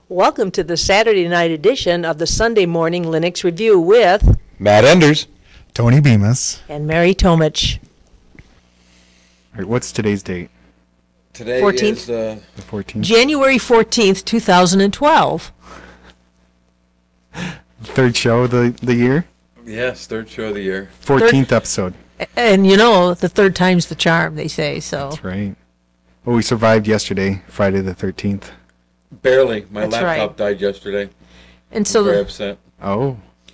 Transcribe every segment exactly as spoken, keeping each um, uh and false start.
Welcome to the Saturday night edition of the Sunday Morning Linux Review with Matt Enders, Tony Bemis, and Mary Tomich. All right, what's today's date? Today fourteenth? is uh, The fourteenth? January fourteenth, two thousand twelve. Third show of the, the year? yes, third show of the year. fourteenth episode. And you know, the third time's the charm, they say, so. That's right. Well, we survived yesterday, Friday the thirteenth. Barely. My That's laptop right. died yesterday. And so Very the, upset. Oh.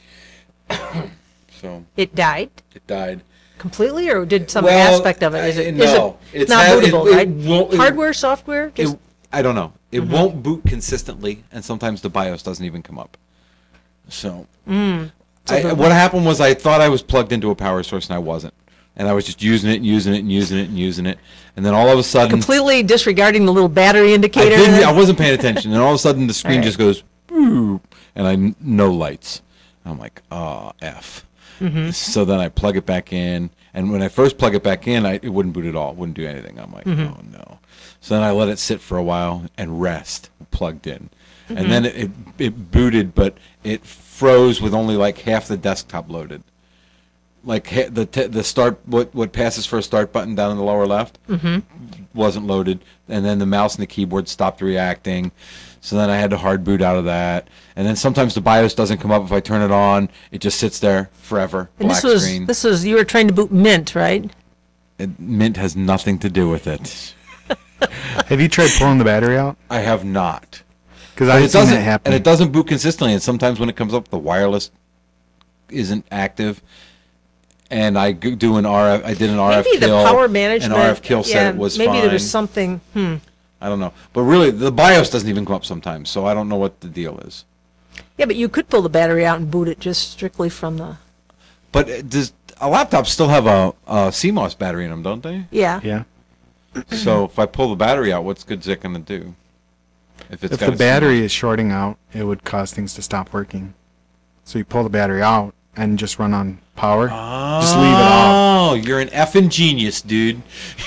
So it died it died. completely, or did some Well, aspect of it? Is it, I- is no. it It's not had- it- bootable, it right? won't- it- Hardware, software? Just, It, I don't know. It Mm-hmm. won't boot consistently, and sometimes the BIOS doesn't even come up. So, mm, so I, the- what happened was I thought I was plugged into a power source, and I wasn't. And I was just using it and using it and using it and using it. And then all of a sudden... completely disregarding the little battery I, indicator. didn't, I wasn't paying attention. And all of a sudden, the screen All right. just goes... "Boop," and I n- no lights. I'm like, oh, F. Mm-hmm. So then I plug it back in. And when I first plug it back in, I, it wouldn't boot at all. It wouldn't do anything. I'm like, Mm-hmm. oh, no. So then I let it sit for a while and rest, plugged in. Mm-hmm. And then it, it, it booted, but it froze with only like half the desktop loaded. Like ha- the t- the start, what what passes for a start button down in the lower left Mm-hmm. wasn't loaded, and then the mouse and the keyboard stopped reacting. So then I had to hard boot out of that, and then sometimes the BIOS doesn't come up if I turn it on. It just sits there forever, And black this was, screen. this was, you were trying to boot Mint, right? It, Mint has nothing to do with it. Have you tried pulling the battery out? I have not. Because But I've it seen doesn't, that happen. and it doesn't boot consistently. And sometimes when it comes up, the wireless isn't active. And I g- do an R F. I did an R F Maybe the kill. power management. And R F kill yeah, said it was maybe fine. there was something, hmm. I don't know. But really, the BIOS doesn't even come up sometimes. So I don't know what the deal is. Yeah, but you could pull the battery out and boot it just strictly from the, But uh, does a laptop still have a, a C MOS battery in them, don't they? yeah. Yeah. So if I pull the battery out, what's good is it going to do? If it's If got the a battery C MOS? is shorting out, it would cause things to stop working. So you pull the battery out and just run on power. Just leave it off. Oh, you're an effing genius, dude.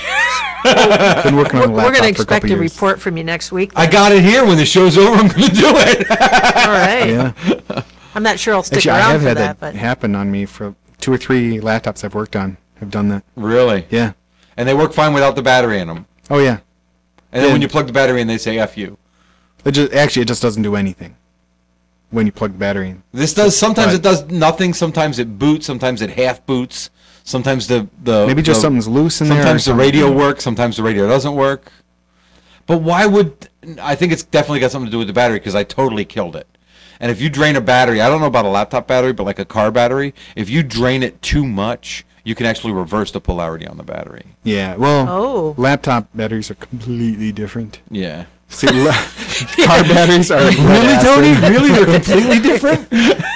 Been working on the We're, we're laptop going to for a expect couple a years. report from you next week. I got it here. When the show's over, I'm going to do it. All right. Yeah. I'm not sure I'll stick Actually, I around have for had that, that, but happen on me for two or three laptops I've worked on. Have done that. Really? Yeah. And they work fine without the battery in them. Oh yeah. And then when Yeah. you plug the battery in, they say F you. It just actually it just doesn't do anything when you plug the battery in. This does, sometimes Right. it does nothing. Sometimes it boots. Sometimes it half boots. Sometimes the, the Maybe just the- something's loose in there. or Sometimes the something. radio works. Sometimes the radio doesn't work. But why would... I think it's definitely got something to do with the battery because I totally killed it. And if you drain a battery, I don't know about a laptop battery, but like a car battery, if you drain it too much, you can actually reverse the polarity on the battery. Yeah. Well, Oh. laptop batteries are completely different. Yeah. See, la- car batteries are Really, Tony? Really? They're completely different?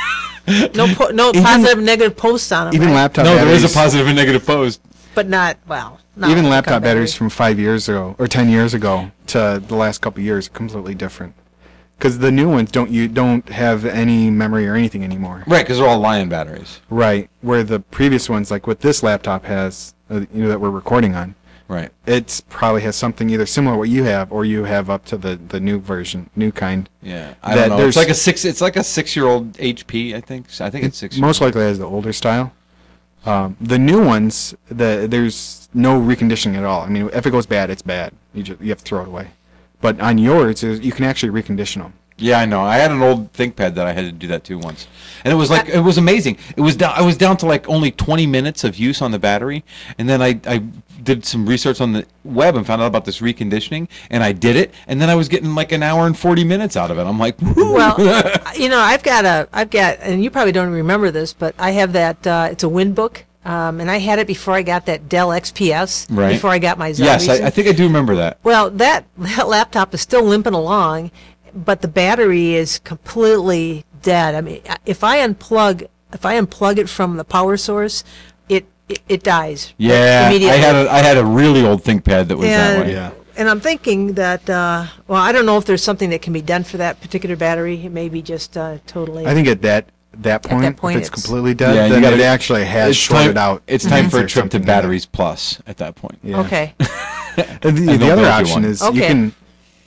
no po- no Even- positive and negative posts on them, Even right? laptop No, there batteries. is a positive and negative post. But not, well, not Even like a laptop car batteries battery. from five years ago or ten years ago to the last couple of years are completely different. Because the new ones don't you don't have any memory or anything anymore. Right, because they're all Lion batteries. Right. Where the previous ones, like what this laptop has, uh, you know, that we're recording on, Right. it's probably has something either similar to what you have or you have up to the, the new version, new kind. Yeah. I That don't know. there's- It's like a six. It's like a six-year-old H P. I think. I think it's six. Most likely has the older style. Um, the new ones, the there's no reconditioning at all. I mean, if it goes bad, it's bad. You just you have to throw it away. But on yours, is- you can actually recondition them. Yeah, I know. I had an old ThinkPad that I had to do that too once, and it was like it was amazing. It was down. I was down to like only twenty minutes of use on the battery, and then I I did some research on the web and found out about this reconditioning, and I did it, and then I was getting like an hour and forty minutes out of it. I'm like, woo. Well, you know, I've got a, I've got, and you probably don't remember this, but I have that. Uh, it's a WinBook, um, and I had it before I got that Dell X P S. Right. Before I got my Zen yes, Reason. I, I think I do remember that. Well, that, that laptop is still limping along, but the battery is completely dead. I mean, if I unplug, if I unplug it from the power source, it it, it dies. Yeah, I immediately. had a I had a really old ThinkPad that was that And- way. Yeah. And I'm thinking that, uh, well, I don't know if there's something that can be done for that particular battery. It may be just uh, totally. I think at that that point, that point if it's, it's- completely dead, Yeah, you then gotta- it actually has It's shorted time, out. It's time for a or trip to something, Batteries Plus at that point. Yeah. Okay. And the, I the know other they'll do option one. is Okay. you can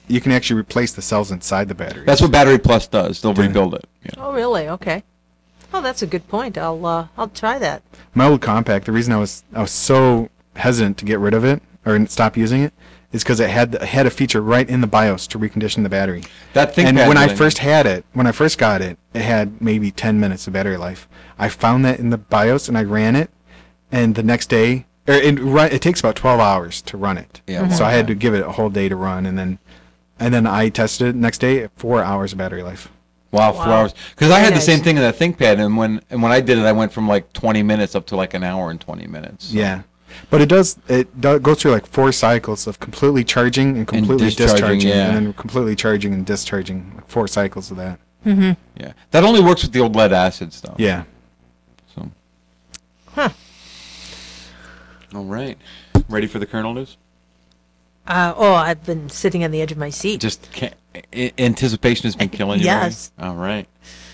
you can actually replace the cells inside the battery. That's what Battery Plus does. They'll rebuild it. Yeah. Oh, really? Okay. Oh, that's a good point. I'll uh, I'll try that. My old compact. The reason I was I was so hesitant to get rid of it or stop using it is because it had it had a feature right in the BIOS to recondition the battery. That thing. And when I first had it, when I first got it, it had maybe ten minutes of battery life. I found that in the BIOS and I ran it, and the next day, or it run, it takes about twelve hours to run it. Yeah. So I had to give it a whole day to run, and then, and then I tested it next day, four hours of battery life. Wow, four Wow. hours. Because I had the Nice. same thing in that ThinkPad, and when and when I did it, I went from like twenty minutes up to like an hour and twenty minutes. So. Yeah. But it does it do, goes through like four cycles of completely charging and completely discharging, discharging, yeah. and then completely charging and discharging. Like four cycles of that. Yeah. That only works with the old lead acid stuff. Yeah. So. Huh. All right. Ready for the kernel news? Uh, oh, I've been sitting on the edge of my seat. Just can't, I- anticipation has been killing you. Yes. Ray? All right.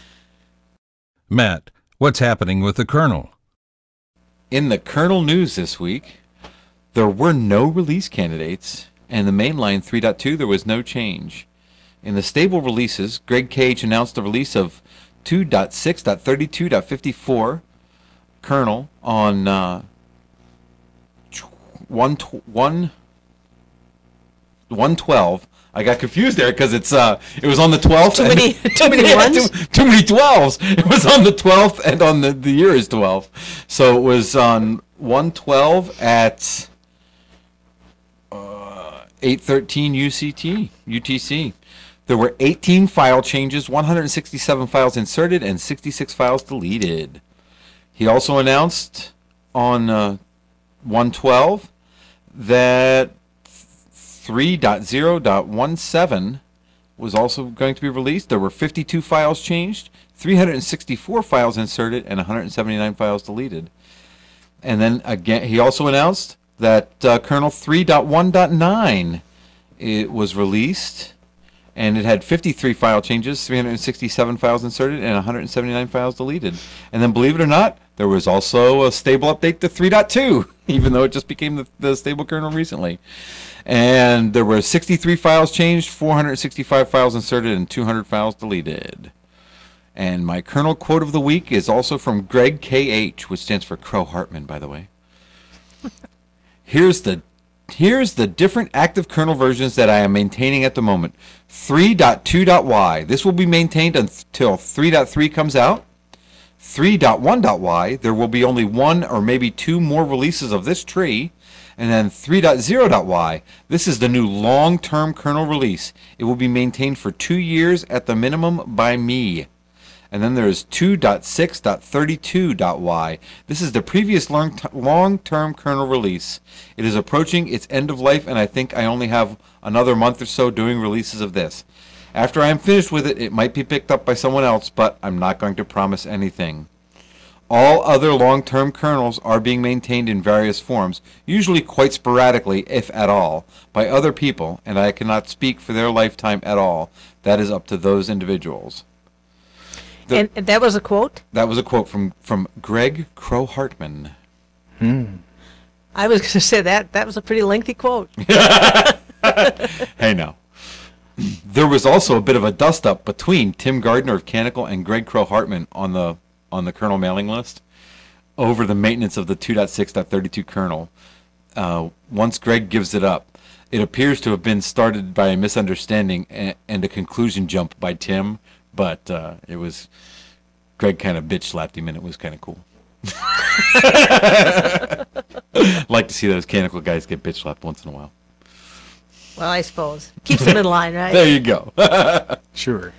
Matt, what's happening with the kernel? In the kernel news this week, there were no release candidates, and the mainline three point two there was no change. In the stable releases, Greg Cage announced the release of two point six point thirty-two point fifty-four kernel on uh, one one one twelve. I got confused there because it's uh it was on the twelfth. Too and- many- too many Yeah, ones? Too, too many twelves. It was on the twelfth and on the the year is twelve. So it was on one twelve at uh, eight thirteen U C T U T C. There were eighteen file changes, one hundred sixty-seven files inserted, and sixty-six files deleted. He also announced on uh, one twelve that three point zero point seventeen was also going to be released. There were fifty-two files changed, three hundred sixty-four files inserted, and one hundred seventy-nine files deleted. And then again, he also announced that uh, kernel three point one point nine it was released, and it had fifty-three file changes, three hundred sixty-seven files inserted, and one hundred seventy-nine files deleted. And then, believe it or not, there was also a stable update to three point two, even though it just became the, the stable kernel recently. And there were sixty-three files changed, four hundred sixty-five files inserted, and two hundred files deleted. And my kernel quote of the week is also from Greg K H, which stands for Crow Hartman, by the way. Here's the here's the different active kernel versions that I am maintaining at the moment. three point two point Y. This will be maintained until three point three comes out. three point one point Y. There will be only one or maybe two more releases of this tree. And then three point zero point Y. This is the new long-term kernel release. It will be maintained for two years at the minimum by me. And then there's two point six point thirty-two point Y. This is the previous long- long-term kernel release. It is approaching its end of life, and I think I only have another month or so doing releases of this. After I am finished with it, it might be picked up by someone else, but I'm not going to promise anything. All other long-term kernels are being maintained in various forms, usually quite sporadically, if at all, by other people, and I cannot speak for their lifetime at all. That is up to those individuals. The- and, and that was a quote? That was a quote from, from Greg Crow Hartman. I was going to say that. That was a pretty lengthy quote. Hey, now. There was also a bit of a dust-up between Tim Gardner of Canonical and Greg Crow Hartman on the on the kernel mailing list over the maintenance of the two point six point thirty-two kernel. Uh, once Greg gives it up, it appears to have been started by a misunderstanding and, and a conclusion jump by Tim, but uh, it was Greg kind of bitch slapped him, and it was kind of cool. Like to see those Canonical guys get bitch slapped once in a while. Well, I suppose. Keeps them in line, right? There you go. Sure.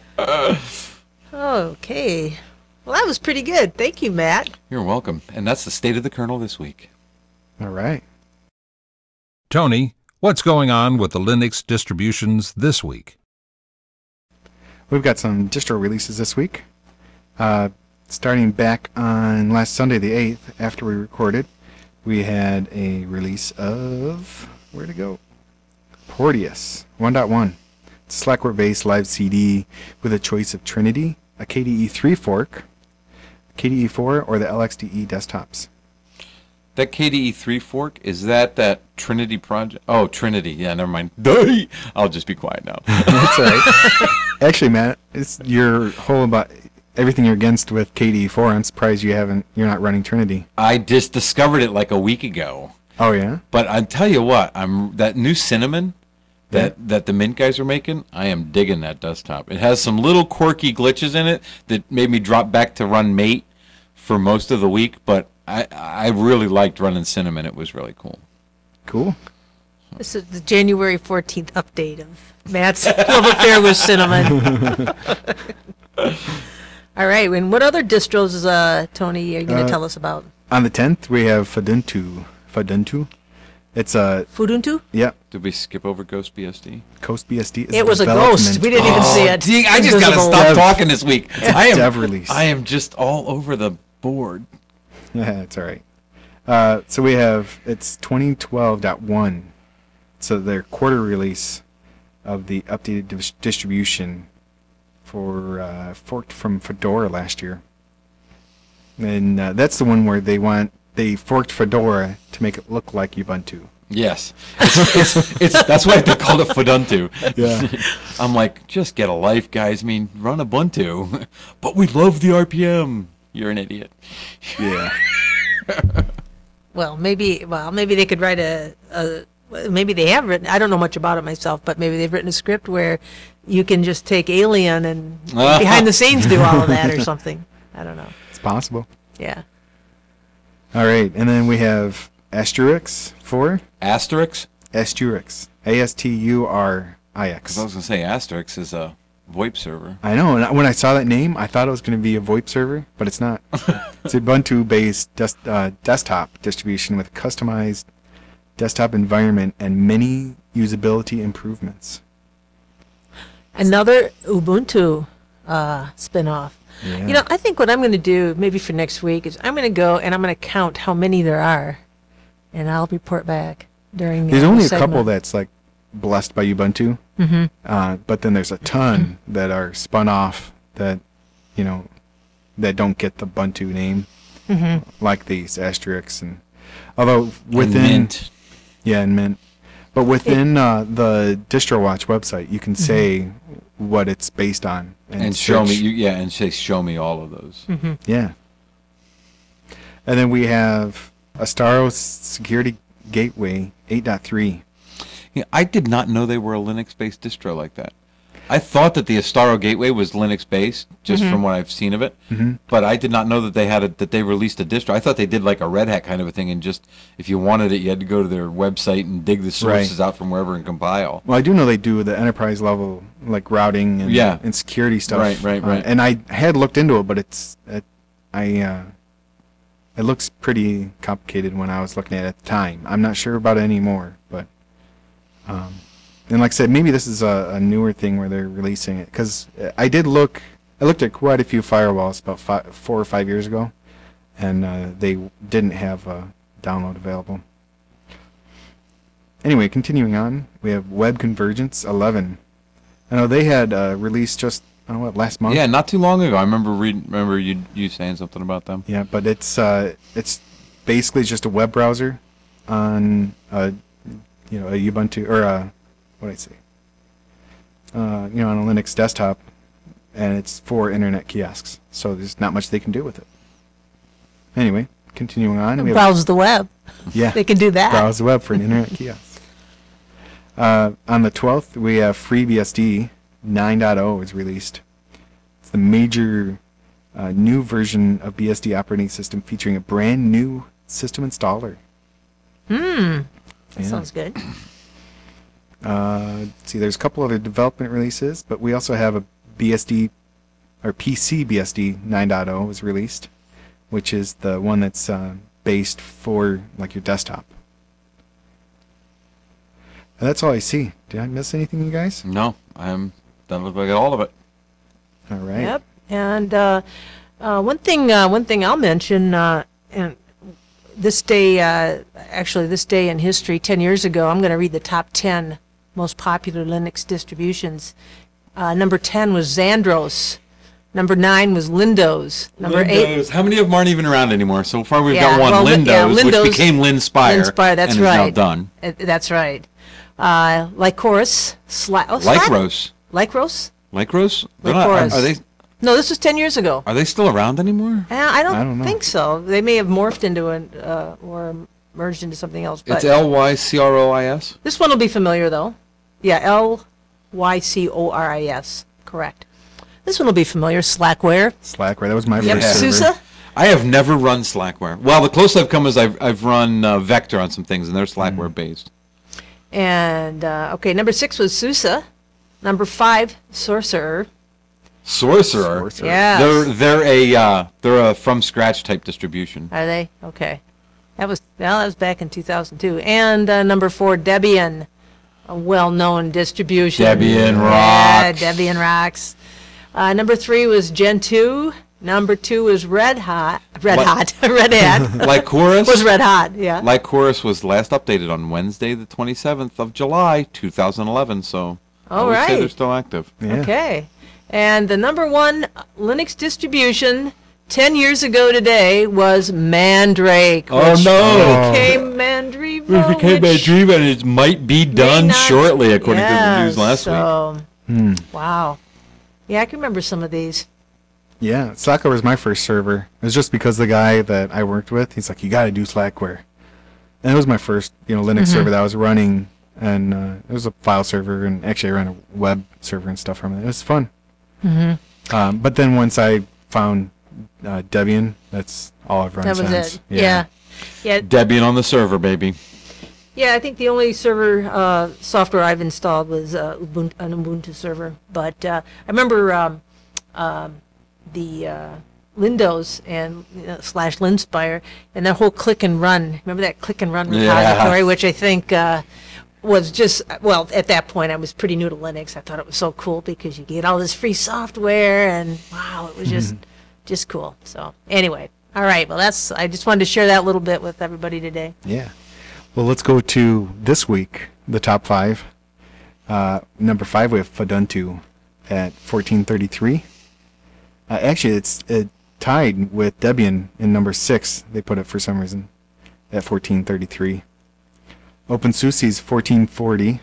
Okay. Well, that was pretty good. Thank you, Matt. You're welcome. And that's the state of the kernel this week. All right. Tony, what's going on with the Linux distributions this week? We've got some distro releases this week. Uh, starting back on last Sunday, the eighth, after we recorded, we had a release of, where'd it go? Porteous one point one. It's a Slackware-based live C D with a choice of Trinity, a K D E three fork, K D E four, or the L X D E desktops. That K D E three fork, is that that Trinity project? Oh, Trinity. Yeah, never mind. Duh. I'll just be quiet now. That's all right. Actually, Matt, it's your whole about everything you're against with K D E four. I'm surprised you haven't. You're not running Trinity. I just discovered it like a week ago. Oh yeah. But I tell you what, I'm that new cinnamon that Yeah. that the Mint guys are making. I am digging that desktop. It has some little quirky glitches in it that made me drop back to run Mate for most of the week, but I I really liked running cinnamon. It was really cool. Cool. This is the January fourteenth update of Matt's Love Affair with Cinnamon. All right, and what other distros, uh, Tony, are you going to Uh, tell us about? On the tenth, we have Fuduntu. Fuduntu. It's a Fuduntu? yeah. Did we skip over Ghost B S D? Coast B S D. Is It was a ghost. We didn't even see it. See, I just gotta Invisible. stop Dev- talking this week. I am dev release. I am just all over the board. Yeah, it's all right. Uh, so we have it's twenty twelve point one. So their quarter release of the updated dis- distribution for uh, forked from Fedora last year, and uh, that's the one where they want they forked Fedora to make it look like Ubuntu. Yes, it's, it's, it's that's why they called it Fuduntu. Yeah. I'm like, just get a life, guys. I mean, run Ubuntu, but we love the R P M. You're an idiot. Yeah. Well, maybe. Well, maybe they could write a, a. Maybe they have written. I don't know much about it myself, but maybe they've written a script where you can just take Alien and behind the scenes do all of that or something. I don't know. It's possible. Yeah. All right, and then we have Asturix for Asterix? Asturix. A S T U R I X. Because I was gonna say Asterix is a VoIP server. I know, and when I saw that name, I thought it was going to be a VoIP server, but it's not. It's a Ubuntu-based des- uh, desktop distribution with customized desktop environment and many usability improvements. Another Ubuntu uh, spin-off. Yeah. You know, I think what I'm going to do, maybe for next week, is I'm going to go and I'm going to count how many there are, and I'll report back during. There's uh, only the a couple segment. that's like blessed by Ubuntu, Mm-hmm. uh, but then there's a ton that are spun off that, you know, that don't get the Ubuntu name, Mm-hmm. like these Asterisk and although within And Mint. yeah and Mint, but within uh, the DistroWatch website you can say what it's based on And show me, search- you, yeah, and say show me all of those. Mm-hmm. yeah. And then we have Astaro Security Gateway eight point three. Yeah, I did not know they were a Linux-based distro like that. I thought that the Astaro Gateway was Linux-based, just from what I've seen of it. Mhm. But I did not know that they had a, that they released a distro. I thought they did like a Red Hat kind of a thing, and just if you wanted it, you had to go to their website and dig the sources out from wherever and compile. Well, I do know they do the enterprise level, like routing and, Yeah. and security stuff. Right, right, Uh, right. and I had looked into it, but it's, it, I, uh, it looks pretty complicated when I was looking at it at the time. I'm not sure about it anymore, but, um, and like I said, maybe this is a, a newer thing where they're releasing it, because I did look, I looked at quite a few firewalls about five, four or five years ago, and uh, they didn't have a download available. Anyway, continuing on, we have Web Convergence eleven. I know they had uh, released just, I don't know what, last month? Yeah, not too long ago. I remember reading, remember you you saying something about them. Yeah, but it's uh, it's basically just a web browser on a, you know, a Ubuntu, or a, what did I say? Uh, you know, on a Linux desktop, and it's for internet kiosks. So there's not much they can do with it. Anyway, continuing on. we have- Browse the web. yeah. They can do that. Browse the web for an internet kiosk. Uh, on the twelfth, we have FreeBSD nine point oh is released. It's the major uh, new version of B S D operating system featuring a brand new system installer. Hmm. That Yeah. sounds good. Uh, let's see, there's a couple other development releases, but we also have a B S D, or P C B S D nine point oh is released, which is the one that's uh, based for like your desktop. And that's all I see. Did I miss anything, you guys? No, I'm done with all of it. All right. Yep. And uh, uh, one thing, uh, one thing I'll mention, uh, and this day, uh, actually this day in history, ten years ago, I'm going to read the top ten most popular Linux distributions. Uh, number ten was Xandros, Number nine was Lindo's. Number eight, Lindo's. How many of them aren't even around anymore? So far, we've Yeah, got one, well, Lin- yeah, Lindo's, Lindo's- which became Linspire. Linspire, that's and is now right. done. uh, that's right. Uh, Lycoris, Sla- oh, Slack- Lycros. Lycros? Lycros? They're not- Are, Lycoris. are they? No, this was ten years ago. Are they still around anymore? Uh, I don't, I don't know. think so. They may have morphed into an uh, or merged into something else. But It's L Y C R O I S. this one will be familiar though. Yeah, L Y C O R I S. Correct. This one will be familiar. Slackware. Slackware. That was my Yep. first server. SUSE. I have never run Slackware. Well, the closest I've come is I've I've run uh, Vector on some things, and they're Slackware Mm. based. And uh, okay, number six was SUSE. Number five, Sorcerer. Sorcerer. Sorcerer. Yeah. They're they're a uh, they're a from scratch type distribution. Are they? Okay. That was well. That was back in two thousand two. And uh, number four, Debian, a well-known distribution. Debian Yeah, rocks. Debian rocks. Uh, number three was Gen two. Number two was Red Hot. Red What? Hot. Red Hat Lycoris. was Red Hot. Yeah. Lycoris was last updated on Wednesday, the twenty-seventh of July, two thousand eleven. So I All would say right. they're still active. Yeah. Okay. And the number one Linux distribution ten years ago today was Mandrake. Oh, which no. Became Mandriva. It became a which dream, and it might be may done not- shortly, according to the Yeah, news last week. so, Hmm. Wow. Yeah, I can remember some of these. Yeah, Slackware was my first server. It was just because the guy that I worked with, he's like, you got to do Slackware. And it was my first, you know, Linux server that I was running, and uh, it was a file server, and actually I ran a web server and stuff from it. It was fun. Mm-hmm. Um, but then once I found uh, Debian, that's all I've run That was since. it. Yeah. yeah. Debian on the server, baby. Yeah, I think the only server uh, software I've installed was uh, Ubuntu, an Ubuntu server. But uh, I remember um, um, the uh, Lindo's and uh, slash Linspire and that whole click and run. Remember that click and run Yeah. repository, which I think uh, was just, well, at that point I was pretty new to Linux. I thought it was so cool because you get all this free software and wow, it was just just cool. So anyway, all right. Well, that's, I just wanted to share that little bit with everybody today. Yeah. Well, let's go to this week, the top five. Uh, number five, we have Fuduntu at fourteen thirty-three. Uh, actually, it's it tied with Debian in number six. They put it for some reason at fourteen thirty-three. OpenSUSE's fourteen forty.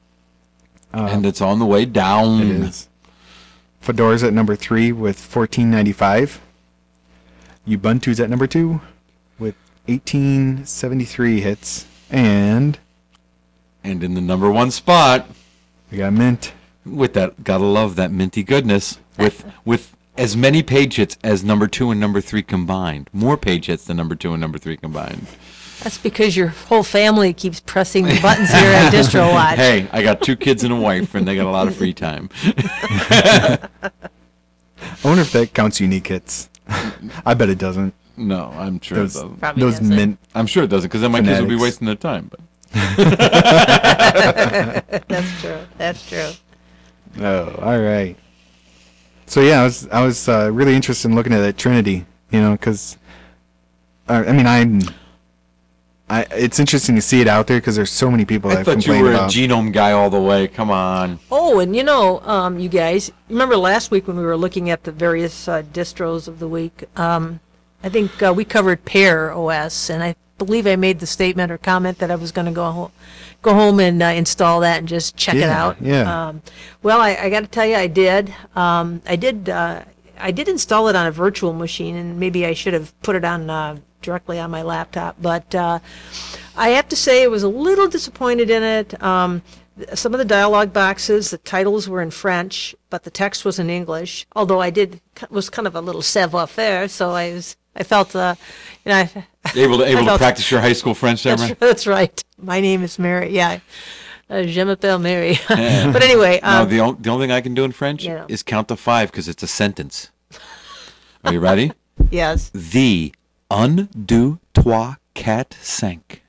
Uh, And it's on the way down. it is. Fedora's at number three with fourteen ninety-five. Ubuntu's at number two with eighteen seventy-three hits. And And in the number one spot, we got Mint. with that, gotta love that minty goodness, with with as many page hits as number two and number three combined. More page hits than number two and number three combined. That's because your whole family keeps pressing the buttons here at DistroWatch. Hey, I got two kids and a wife, and they got a lot of free time. I wonder if that counts unique hits. I bet it doesn't. No, I'm sure Those, it doesn't. Probably those doesn't. Mint. I'm sure it doesn't, because then my kids will be Fanatics. wasting their time. But That's true. That's true. Oh, all right. So yeah, I was I was uh, really interested in looking at that Trinity, you know, because uh, I mean I'm. I, it's interesting to see it out there because there's so many people I that have thought you complained were a about. genome guy all the way. Come on. Oh, and you know, um, you guys, remember last week when we were looking at the various uh, distros of the week? Um, I think uh, we covered Pear O S, and I believe I made the statement or comment that I was going to go home, go home and uh, install that and just check it Yeah, out. yeah. Um, well, I, I got to tell you, I did. Um, I did. Uh, I did install it on a virtual machine, and maybe I should have put it on uh, directly on my laptop. But uh, I have to say, I was a little disappointed in it. Um, some of the dialog boxes, the titles were in French, but the text was in English. Although I did was kind of a little savoir-faire, so I was I felt uh, you know. I, Able to able to felt- practice your high school French there, that's, man? that's right. My name is Mary. Yeah. Uh, je m'appelle Mary. But anyway, No, um, the, on, the only thing I can do in French Yeah. is count to five because it's a sentence. Are you ready? yes. The un, deux, trois, quatre, cinq.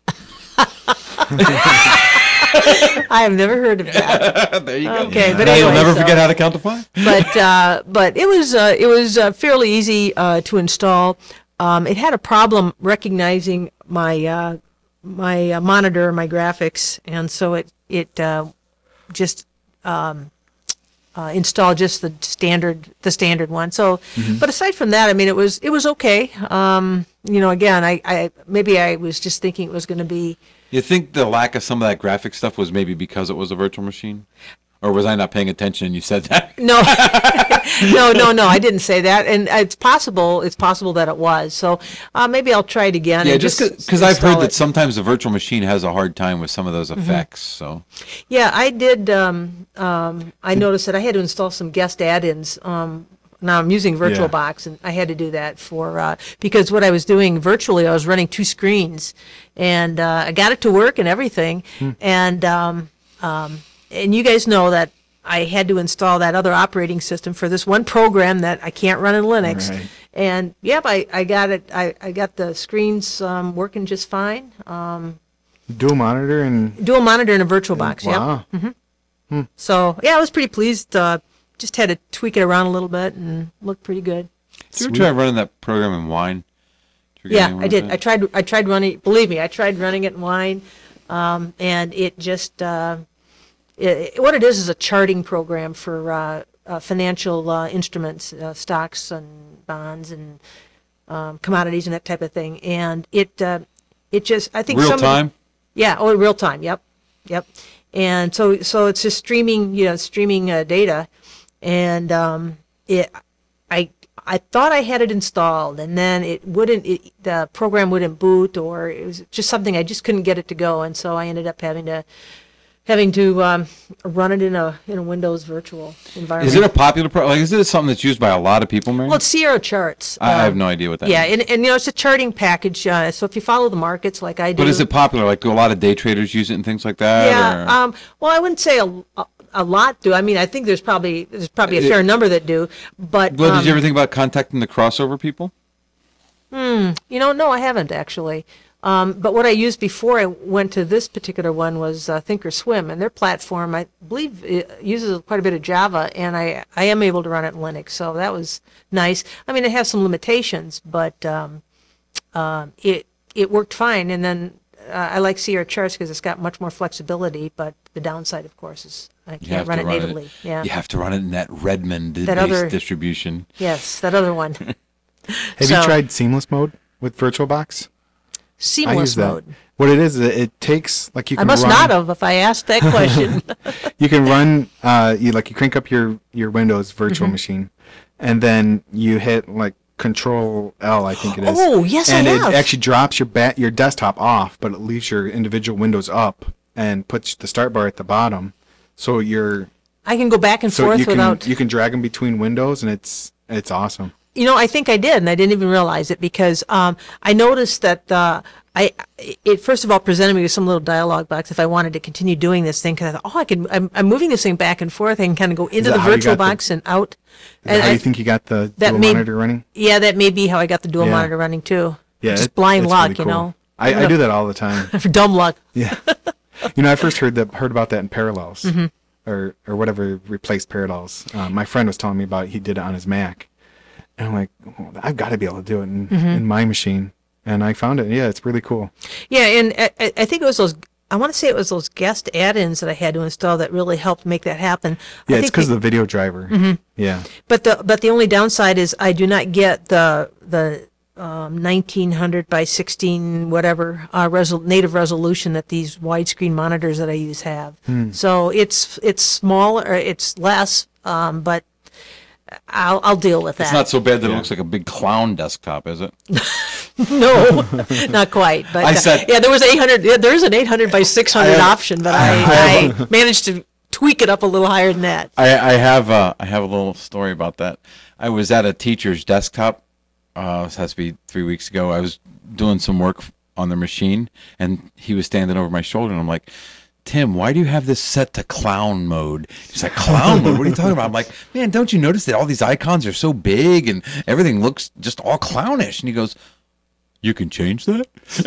I have never heard of that. There you Okay, but now you'll anyway, never so- forget how to count to five? but uh, but it was uh, it was uh, fairly easy uh, to install. Um, it had a problem recognizing my uh, my uh, monitor, my graphics, and so it it uh, just um, uh, install just the standard the standard one. So, but aside from that, I mean, it was it was okay. Um, you know, again, I, I maybe I was just thinking it was going to be. You think the lack of some of that graphic stuff was maybe because it was a virtual machine? Or was I not paying attention and you said that? No, no, no, no. I didn't say that, and it's possible. It's possible that it was. So uh, maybe I'll try it again. Yeah, and just just because I've heard install that it. sometimes the virtual machine has a hard time with some of those effects. So Yeah, I did. Um, um, I noticed that I had to install some guest add-ins. Um, now I'm using VirtualBox, and I had to do that for uh, because what I was doing virtually, I was running two screens, and uh, I got it to work and everything, and. Um, um, And you guys know that I had to install that other operating system for this one program that I can't run in Linux. Right. And yep, I, I got it. I, I got the screens um, working just fine. Um, Dual monitor and dual monitor and a VirtualBox. wow. Yep. So yeah, I was pretty pleased. Uh, just had to tweak it around a little bit and looked pretty good. did you ever try running that program in Wine? Did you get Yeah, anywhere I with did. it? I tried. I tried running. Believe me, I tried running it in Wine, um, and it just. Uh, It, what it is is a charting program for uh, uh, financial uh, instruments, uh, stocks and bonds and um, commodities and that type of thing. And it uh, it just I think Real somebody- time? Yeah, oh, real time. Yep, yep. And so so it's just streaming, you know, streaming uh, data, and um, it I. I thought I had it installed, and then it wouldn't. It, the program wouldn't boot, or it was just something I just couldn't get it to go, and so I ended up having to having to um, run it in a in a Windows virtual environment. Is it a popular pro? Like, is it something that's used by a lot of people, Mary? well, it's Sierra Charts. I, I have Um, no idea what that Yeah, means. and, and you know it's a charting package. Uh, so if you follow the markets like I do, But is it popular? Like, do a lot of day traders use it and things like that? yeah. or- Um, well, I wouldn't say a, a, a lot do. I mean, I think there's probably there's probably a It- fair number that do. But well, did you um, ever think about contacting the crossover people? You know, no, I haven't actually. Um, but what I used before I went to this particular one was uh, Thinkorswim, and their platform, I believe, it uses quite a bit of Java, and I, I am able to run it in Linux, so that was nice. I mean, it has some limitations, but um, um, it it worked fine. And then uh, I like Sierra Charts because it's got much more flexibility, but the downside, of course, is I You can't have run to it run natively. Yeah. You have to run it in that Redmond-based That other- distribution. Yes, that other one. Have So- you tried seamless mode with VirtualBox? I Seamless use that. mode. What it is, it it takes like you I can must run, not have if I asked that question. you can run uh you like you crank up your your Windows virtual Mm-hmm. machine, and then you hit like Control L, I think it is. Oh, yes, I and have. it actually drops your bat your desktop off, but it leaves your individual windows up and puts the start bar at the bottom, so you're I can go back and so forth you can without. you can drag them between windows, and it's it's awesome. You know, I think I did, and I didn't even realize it because um, I noticed that uh, I it first of all presented me with some little dialog box if I wanted to continue doing this thing because I thought, oh, I can. I'm, I'm moving this thing back and forth. I can kind of go into that the how you virtual got the- box and out. Is And that how I- you think you got the that dual may- monitor running? Yeah, that may be how I got the dual Yeah. monitor running too. Yeah, just it- blind it's luck, really you cool. know. I, I know. do that all the time. For dumb luck. Yeah. You know, I first heard that heard about that in Parallels, Mm-hmm. or or whatever replaced Parallels. Uh, my friend was telling me about it. He did it on his Mac, and I'm like, oh, I've got to be able to do it in, Mm-hmm. in my machine. And I found it. Yeah, it's really cool. Yeah, and I, I- I think it was those. I want to say it was those guest add-ins that I had to install that really helped make that happen. Yeah, I it's think because the- of the video driver. Mm-hmm. Yeah. But the but the only downside is I do not get the the um, nineteen hundred by sixteen whatever uh, resol- native resolution that these widescreen monitors that I use have. Hmm. So it's it's small or it's less, um, but I'll I'll deal with that. It's not so bad that it looks like a big clown desktop, is it? No, not quite. But I uh, said- yeah, there was eight hundred. Yeah, there is an eight hundred by six hundred I have- option, but I, I managed to tweak it up a little higher than that. I, I have uh, I have a little story about that. I was at a teacher's desktop. Uh, this has to be three weeks ago. I was doing some work on the machine, and he was standing over my shoulder, and I'm like, Tim, why do you have this set to clown mode? He's like, clown mode? What are you talking about? I'm like, man, don't you notice that all these icons are so big and everything looks just all clownish? And he goes, you can change that?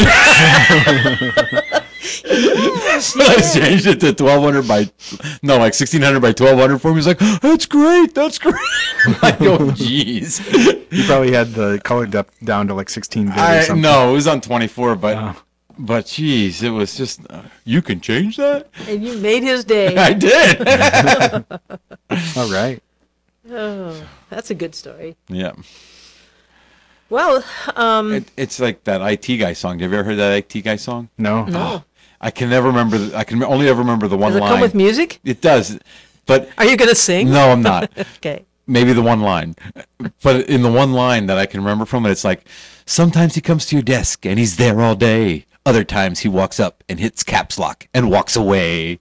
So I changed it to twelve hundred by, no, like sixteen hundred by twelve hundred for him. He's like, that's great, that's great. I go, jeez. You probably had the color depth down to like sixteen bit or I something. no, it was on twenty-four, but Oh. But geez, it was just, uh, you can change that? And you made his day. I did. All right. Oh, that's a good story. Yeah. Well, um, It, it's like that I T guy song. Have you ever heard that I T guy song? No. no. I can never remember. The, I can only ever remember the one Does it line. come with music? It does, but Are you going to sing? no, I'm not. Okay. Maybe the one line, but in the one line that I can remember from it, it's like, sometimes he comes to your desk and he's there all day. Other times he walks up and hits caps lock and walks away.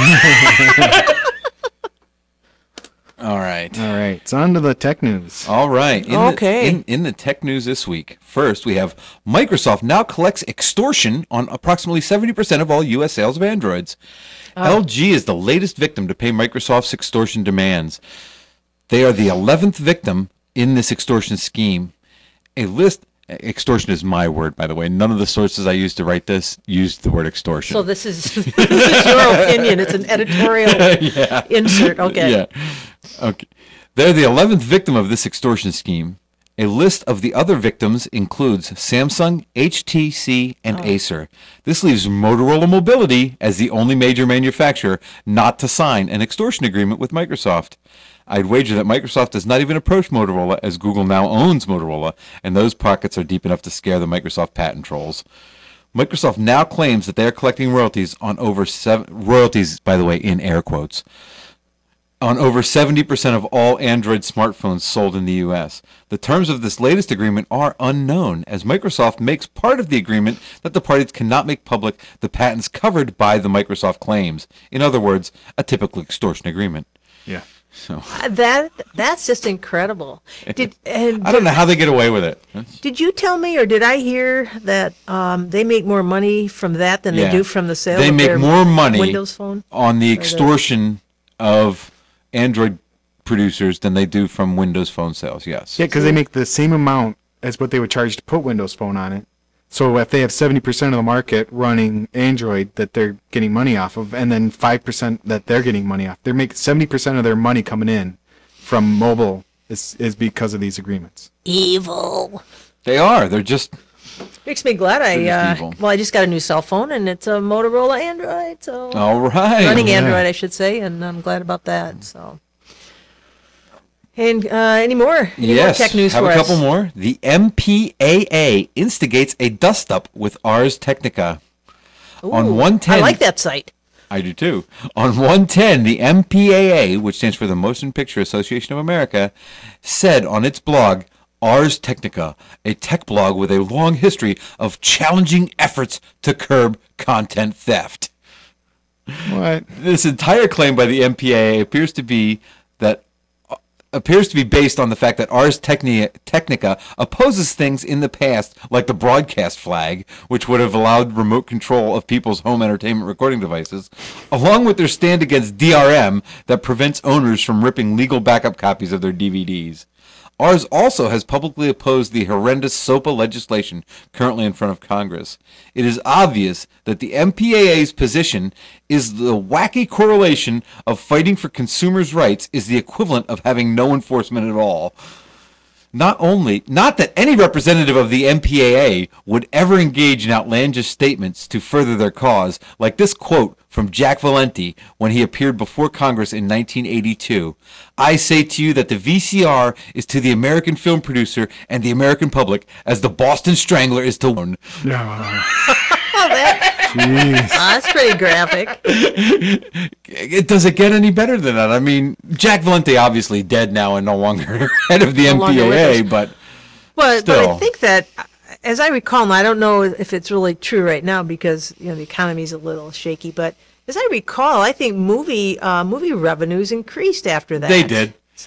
All right. All right. So on to the tech news. All right. In Okay. The, in, in the tech news this week, first we have Microsoft now collects extortion on approximately seventy percent of all U S sales of Androids. L G is the latest victim to pay Microsoft's extortion demands. They are the eleventh victim in this extortion scheme. A list, extortion is my word, by the way. None of the sources I used to write this used the word extortion. So this is this is your opinion. It's an editorial yeah. insert. Okay. Yeah. Okay. They're the eleventh victim of this extortion scheme. A list of the other victims includes Samsung, H T C, and Acer. This leaves Motorola Mobility as the only major manufacturer not to sign an extortion agreement with Microsoft. I'd wager that Microsoft does not even approach Motorola, as Google now owns Motorola, and those pockets are deep enough to scare the Microsoft patent trolls. Microsoft now claims that they are collecting royalties on over seven royalties, by the way, in air quotes, on over seventy percent of all Android smartphones sold in the U S. The terms of this latest agreement are unknown, as Microsoft makes part of the agreement that the parties cannot make public the patents covered by the Microsoft claims. In other words, a typical extortion agreement. Yeah. So Uh, That that's just incredible. Did and I don't know how they get away with it. did you tell me, or did I hear that um, they make more money from that than Yeah. they do from the sale They of make their more money Windows Phone? on the extortion of Android producers than they do from Windows Phone sales. Yes. Yeah, because they make the same amount as what they would charge to put Windows Phone on it. So if they have seventy percent of the market running Android that they're getting money off of, and then five percent that they're getting money off, they make seventy percent of their money coming in from mobile is, is because of these agreements. Evil. They are. They're just Makes me glad I, They're just uh, evil. well, I just got a new cell phone, and it's a Motorola Android, so all right. running yeah. Android, I should say, and I'm glad about that. So, and uh, any more? Any Yes. more tech news Have for a us? couple more. The M P A A instigates a dust-up with Ars Technica. On Ooh, one ten I like that site. I do too. On one ten, the M P A A, which stands for the Motion Picture Association of America, said on its blog, Ars Technica, a tech blog with a long history of challenging efforts to curb content theft. What? This entire claim by the M P A A appears to be that appears to be based on the fact that Ars Techni- Technica opposes things in the past, like the broadcast flag, which would have allowed remote control of people's home entertainment recording devices, along with their stand against D R M that prevents owners from ripping legal backup copies of their D V Ds. Ars also has publicly opposed the horrendous SOPA legislation currently in front of Congress. It is obvious that the M P A A's position is the wacky correlation of fighting for consumers' rights is the equivalent of having no enforcement at all. Not only, not that any representative of the M P A A would ever engage in outlandish statements to further their cause, like this quote from Jack Valenti when he appeared before Congress in nineteen eighty-two. I say to you that the V C R is to the American film producer and the American public as the Boston Strangler is to one. No. Oh, that, Jeez. ah, that's pretty graphic. It, does it get any better than that? I mean, Jack Valenti obviously dead now and no longer head of the No longer with M P A A, us. but But, but I Still. think that, as I recall, and I don't know if it's really true right now because you know the economy's a little shaky, but as I recall, I think movie uh, movie revenues increased after that. they did. So,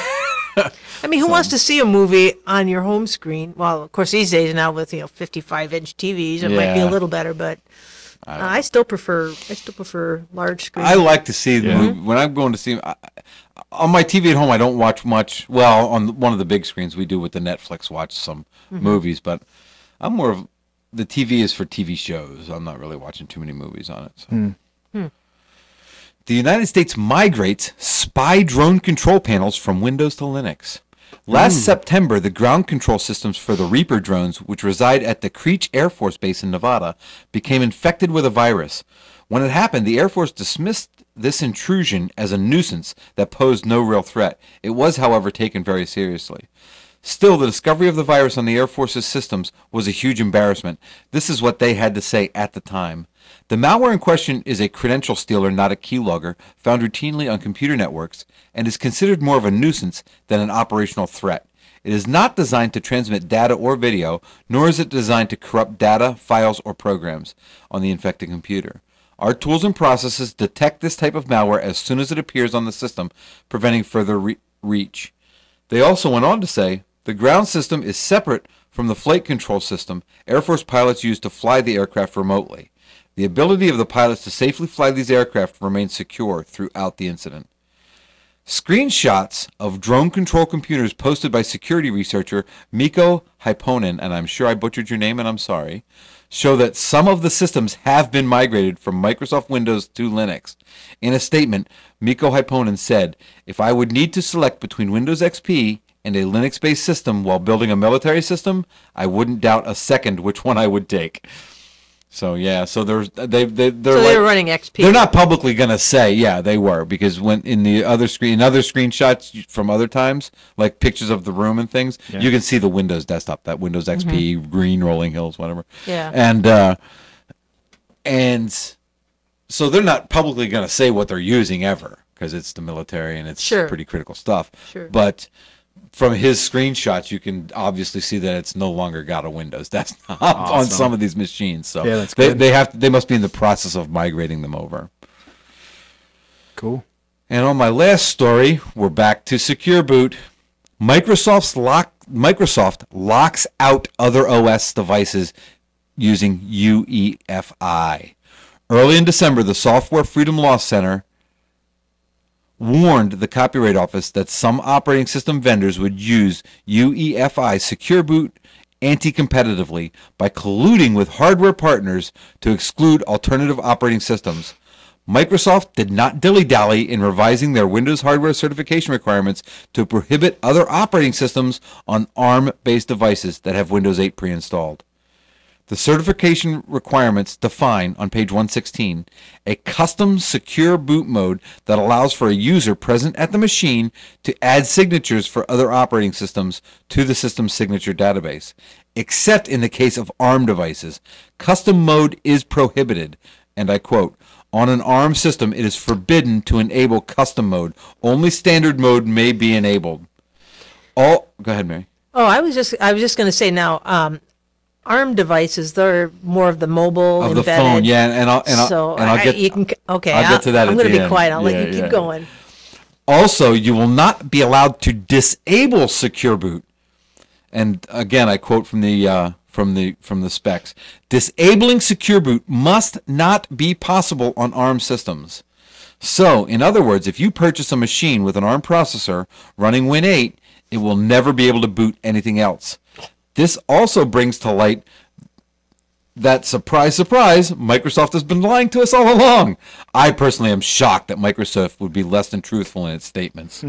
I mean, who wants to see a movie on your home screen? Well, of course, these days now with you know fifty-five inch T Vs, it might be a Yeah. little better, but uh, I still prefer I still prefer large screen. I like to see the Yeah. movie when I'm going to see I, on my T V at home. I don't watch much. Well, on one of the big screens we do with the Netflix, watch some movies, but I'm more of the T V is for T V shows. I'm not really watching too many movies on it. So. Hmm. The United States migrates spy drone control panels from Windows to Linux. Last September, the ground control systems for the Reaper drones, which reside at the Creech Air Force Base in Nevada, became infected with a virus. When it happened, the Air Force dismissed this intrusion as a nuisance that posed no real threat. It was, however, taken very seriously. Still, the discovery of the virus on the Air Force's systems was a huge embarrassment. This is what they had to say at the time. The malware in question is a credential stealer, not a keylogger, found routinely on computer networks, and is considered more of a nuisance than an operational threat. It is not designed to transmit data or video, nor is it designed to corrupt data, files, or programs on the infected computer. Our tools and processes detect this type of malware as soon as it appears on the system, preventing further re- reach. They also went on to say, the ground system is separate from the flight control system Air Force pilots use to fly the aircraft remotely. The ability of the pilots to safely fly these aircraft remains secure throughout the incident. Screenshots of drone control computers posted by security researcher Mikko Hyponen, and I'm sure I butchered your name and I'm sorry, show that some of the systems have been migrated from Microsoft Windows to Linux. In a statement, Mikko Hyponen said, "If I would need to select between Windows X P and a Linux-based system while building a military system, I wouldn't doubt a second which one I would take." So yeah, so there's they they they're So they like, were running X P. they're not publicly gonna say, yeah, they were, because when in the other screen, in other screenshots from other times, like pictures of the room and things, Yeah. you can see the Windows desktop, that Windows X P, green rolling hills, whatever. Yeah. And uh, and so they're not publicly gonna say what they're using ever, because it's the military and it's Sure. pretty critical stuff. Sure. But from his screenshots, you can obviously see that it's no longer got a Windows desktop on Awesome. some of these machines. So Yeah, that's they good. they have they must be in the process of migrating them over. Cool. And on my last story, we're back to Secure Boot. Microsoft's lock Microsoft locks out other O S devices using U E F I. Early in December, the Software Freedom Law Center warned the Copyright Office that some operating system vendors would use U E F I Secure Boot anti-competitively by colluding with hardware partners to exclude alternative operating systems. Microsoft did not dilly-dally in revising their Windows hardware certification requirements to prohibit other operating systems on ARM-based devices that have Windows eight pre-installed. The certification requirements define, on page one sixteen, a custom secure boot mode that allows for a user present at the machine to add signatures for other operating systems to the system's signature database. Except in the case of ARM devices, custom mode is prohibited, and I quote, "On an ARM system, it is forbidden to enable custom mode. Only standard mode may be enabled." All, go ahead, Mary. Oh, I was just I was just going to say now, um, ARM devices, they're more of the mobile Of the embedded. phone, yeah, and, and I'll and I'll, So and I'll I- get you can okay. I'll get to that I'm at going to the be end. quiet. I'll Yeah, let you keep yeah. going. Also, you will not be allowed to disable Secure Boot. And again, I quote from the uh, from the from the specs: disabling Secure Boot must not be possible on ARM systems. So, in other words, if you purchase a machine with an ARM processor running Win eight, it will never be able to boot anything else. This also brings to light that, surprise, surprise, Microsoft has been lying to us all along. I personally am shocked that Microsoft would be less than truthful in its statements.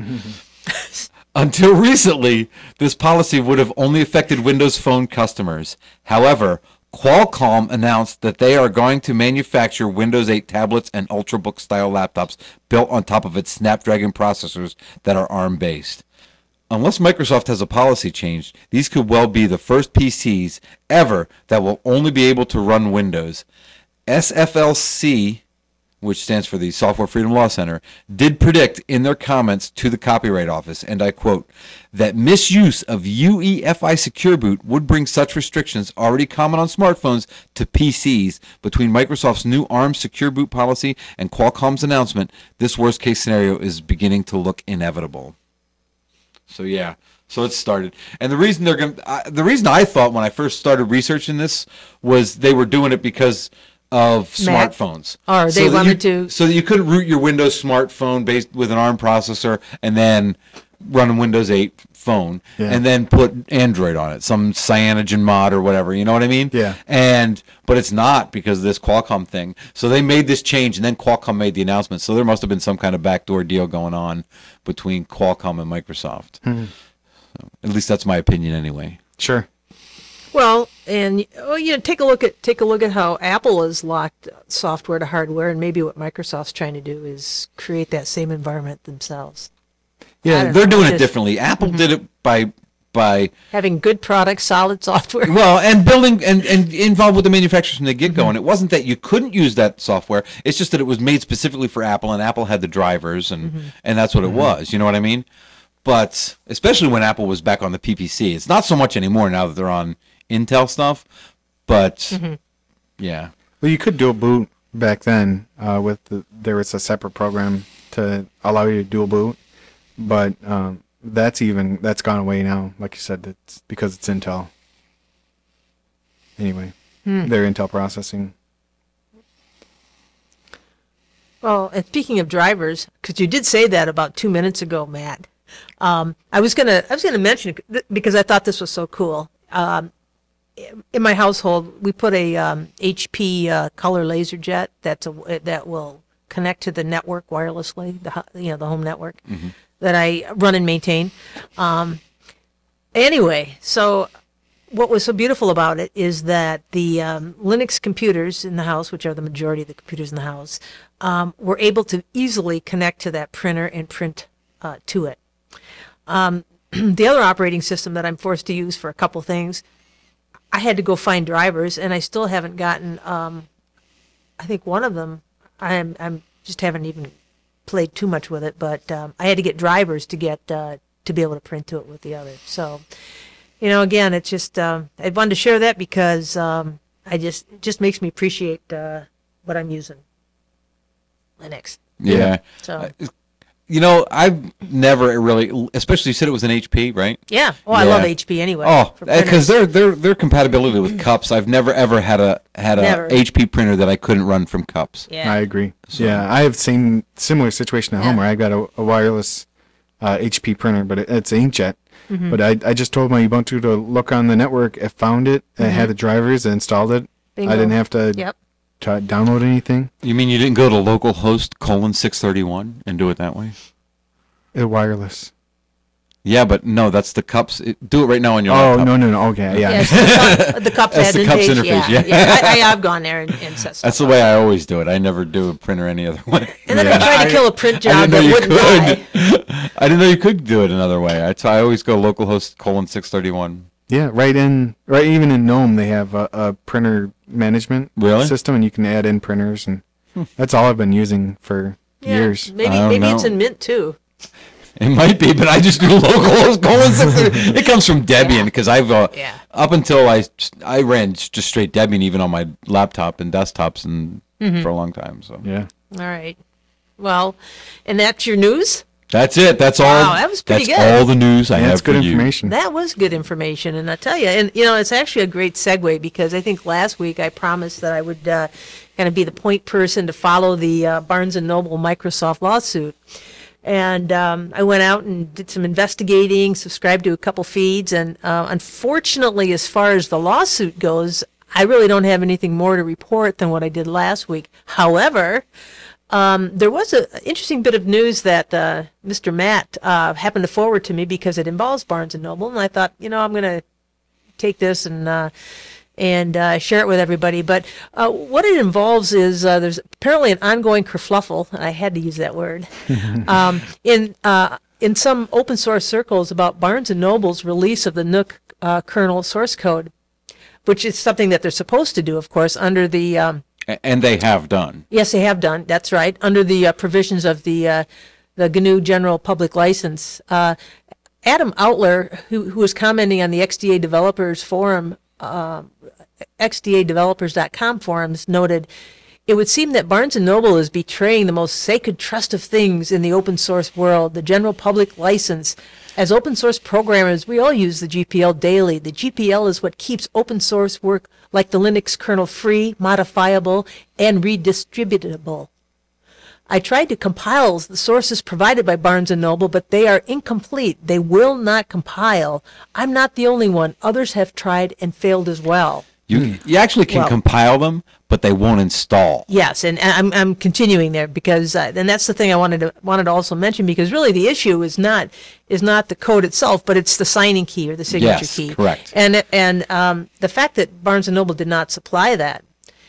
Until recently, this policy would have only affected Windows Phone customers. However, Qualcomm announced that they are going to manufacture Windows eight tablets and Ultrabook-style laptops built on top of its Snapdragon processors that are ARM-based. Unless Microsoft has a policy change, these could well be the first P Cs ever that will only be able to run Windows. S F L C, which stands for the Software Freedom Law Center, did predict in their comments to the Copyright Office, and I quote, that misuse of U E F I Secure Boot would bring such restrictions already common on smartphones to P Cs. Between Microsoft's new ARM Secure Boot policy and Qualcomm's announcement, this worst-case scenario is beginning to look inevitable. So yeah, so it started, and the reason they're going, uh, the reason I thought when I first started researching this was they were doing it because of Mac? smartphones. Or So they that wanted you- to- so that you couldn't root your Windows smartphone based with an ARM processor and then run a Windows eight phone Yeah. and then put Android on it, some cyanogen mod or whatever. You know what I mean? Yeah. And but it's not because of this Qualcomm thing. So they made this change, and then Qualcomm made the announcement. So there must have been some kind of backdoor deal going on between Qualcomm and Microsoft. At least that's my opinion anyway. Sure. Well, and oh, you know, take a look at take a look at how Apple has locked software to hardware, and maybe what Microsoft's trying to do is create that same environment themselves. I Yeah, don't they're know, doing it just differently. Apple did it by by having good products, solid software. well, and building and, and involved with the manufacturers from the get-go. And it wasn't that you couldn't use that software. It's just that it was made specifically for Apple, and Apple had the drivers, and and that's what it was. You know what I mean? But especially when Apple was back on the P P C, it's not so much anymore now that they're on Intel stuff. But yeah, Well, you could dual boot back then. Uh, with the, there was a separate program to allow you to dual boot, but um, that's even that's gone away now. Like you said, it's because it's Intel. Anyway, their Intel processing. Well, and speaking of drivers, because you did say that about two minutes ago, Matt. Um, I was gonna I was gonna mention it th- because I thought this was so cool. Um, in my household, we put a um, H P uh, color laser jet that's a, that will connect to the network wirelessly, the hu- you know the home network that I run and maintain. Um, anyway, so what was so beautiful about it is that the um, Linux computers in the house, which are the majority of the computers in the house, um, were able to easily connect to that printer and print uh, to it. Um, the other operating system that I'm forced to use for a couple things, I had to go find drivers, and I still haven't gotten. Um, I think one of them, I'm I'm just haven't even played too much with it, but um, I had to get drivers to get uh, to be able to print to it with the other. So, you know, again, it's just um, I wanted to share that because um, I just it just makes me appreciate uh, what I'm using. Linux. yeah. So You know, I've never really, especially you said it was an H P, right? yeah. Oh, I love Yeah. H P anyway. Oh, for because printers. their their their compatibility with cups. I've never ever had a had a Never. H P printer that I couldn't run from cups. yeah. I agree. Yeah, I have seen similar situation at home Yeah. where I got a, a wireless uh, H P printer, but it, it's inkjet. Mm-hmm. But I, I just told my Ubuntu to look on the network. It found it. It had the drivers. I installed it. Bingo. I didn't have to Yep. t- download anything. You mean you didn't go to localhost colon six thirty one and do it that way? It wireless. Yeah, but no, that's the cups. It, do it right now on your Oh laptop. no no no. Okay, yeah. Yes, the, cup, the cups That's the admin cups page. interface, Yeah, yeah. I, I have gone there and, and set stuff That's the up. way I always do it. I never do a printer any other way. And then Yeah. I tried to I- kill a print I job didn't know that you wouldn't die. could. I didn't know you could do it another way. I, I always go localhost colon six thirty one. Yeah, right in right even in GNOME they have a, a printer management Really? system, and you can add in printers, and that's all I've been using for Yeah, years. Maybe I don't maybe it's know. in Mint too. It might be, but I just do localhost colon six thirty. It comes from Debian because I've uh, Yeah. up until I I ran just straight Debian even on my laptop and desktops and Mm-hmm. for a long time. So Yeah. All right. Well, and that's your news? that's it. That's all. Wow, that was pretty that's good. all the news I Yeah, have it's good for you. information. That was good information, and I tell you, and you know, it's actually a great segue because I think last week I promised that I would uh, kind of be the point person to follow the uh, Barnes and Noble Microsoft lawsuit, and um, I went out and did some investigating, subscribed to a couple feeds, and uh, unfortunately, as far as the lawsuit goes, I really don't have anything more to report than what I did last week. However, Um, there was an interesting bit of news that uh, Mister Matt uh, happened to forward to me because it involves Barnes and Noble, and I thought, you know, I'm going to take this and uh, and uh, share it with everybody. But uh, what it involves is uh, there's apparently an ongoing kerfluffle, and I had to use that word, um, in uh, in some open source circles about Barnes and Noble's release of the Nook uh, kernel source code, which is something that they're supposed to do, of course, under the um, A- And they have done. Yes, they have done. That's right. Under the uh, provisions of the uh, the G N U General Public License, uh, Adam Outler, who who was commenting on the X D A Developers Forum, uh, X D A developers dot com forums, noted, it would seem that Barnes and Noble is betraying the most sacred trust of things in the open source world, the General Public License. As open source programmers, we all use the G P L daily. The G P L is what keeps open source work like the Linux kernel free, modifiable, and redistributable. I tried to compile the sources provided by Barnes and Noble, but they are incomplete. They will not compile. I'm not the only one. Others have tried and failed as well. You you actually can Well- compile them, but they won't install. Yes, and and I'm I'm continuing there because uh, and that's the thing I wanted to wanted to also mention, because really the issue is not is not the code itself, but it's the signing key or the signature Yes, key. correct. And and um, the fact that Barnes and Noble did not supply that,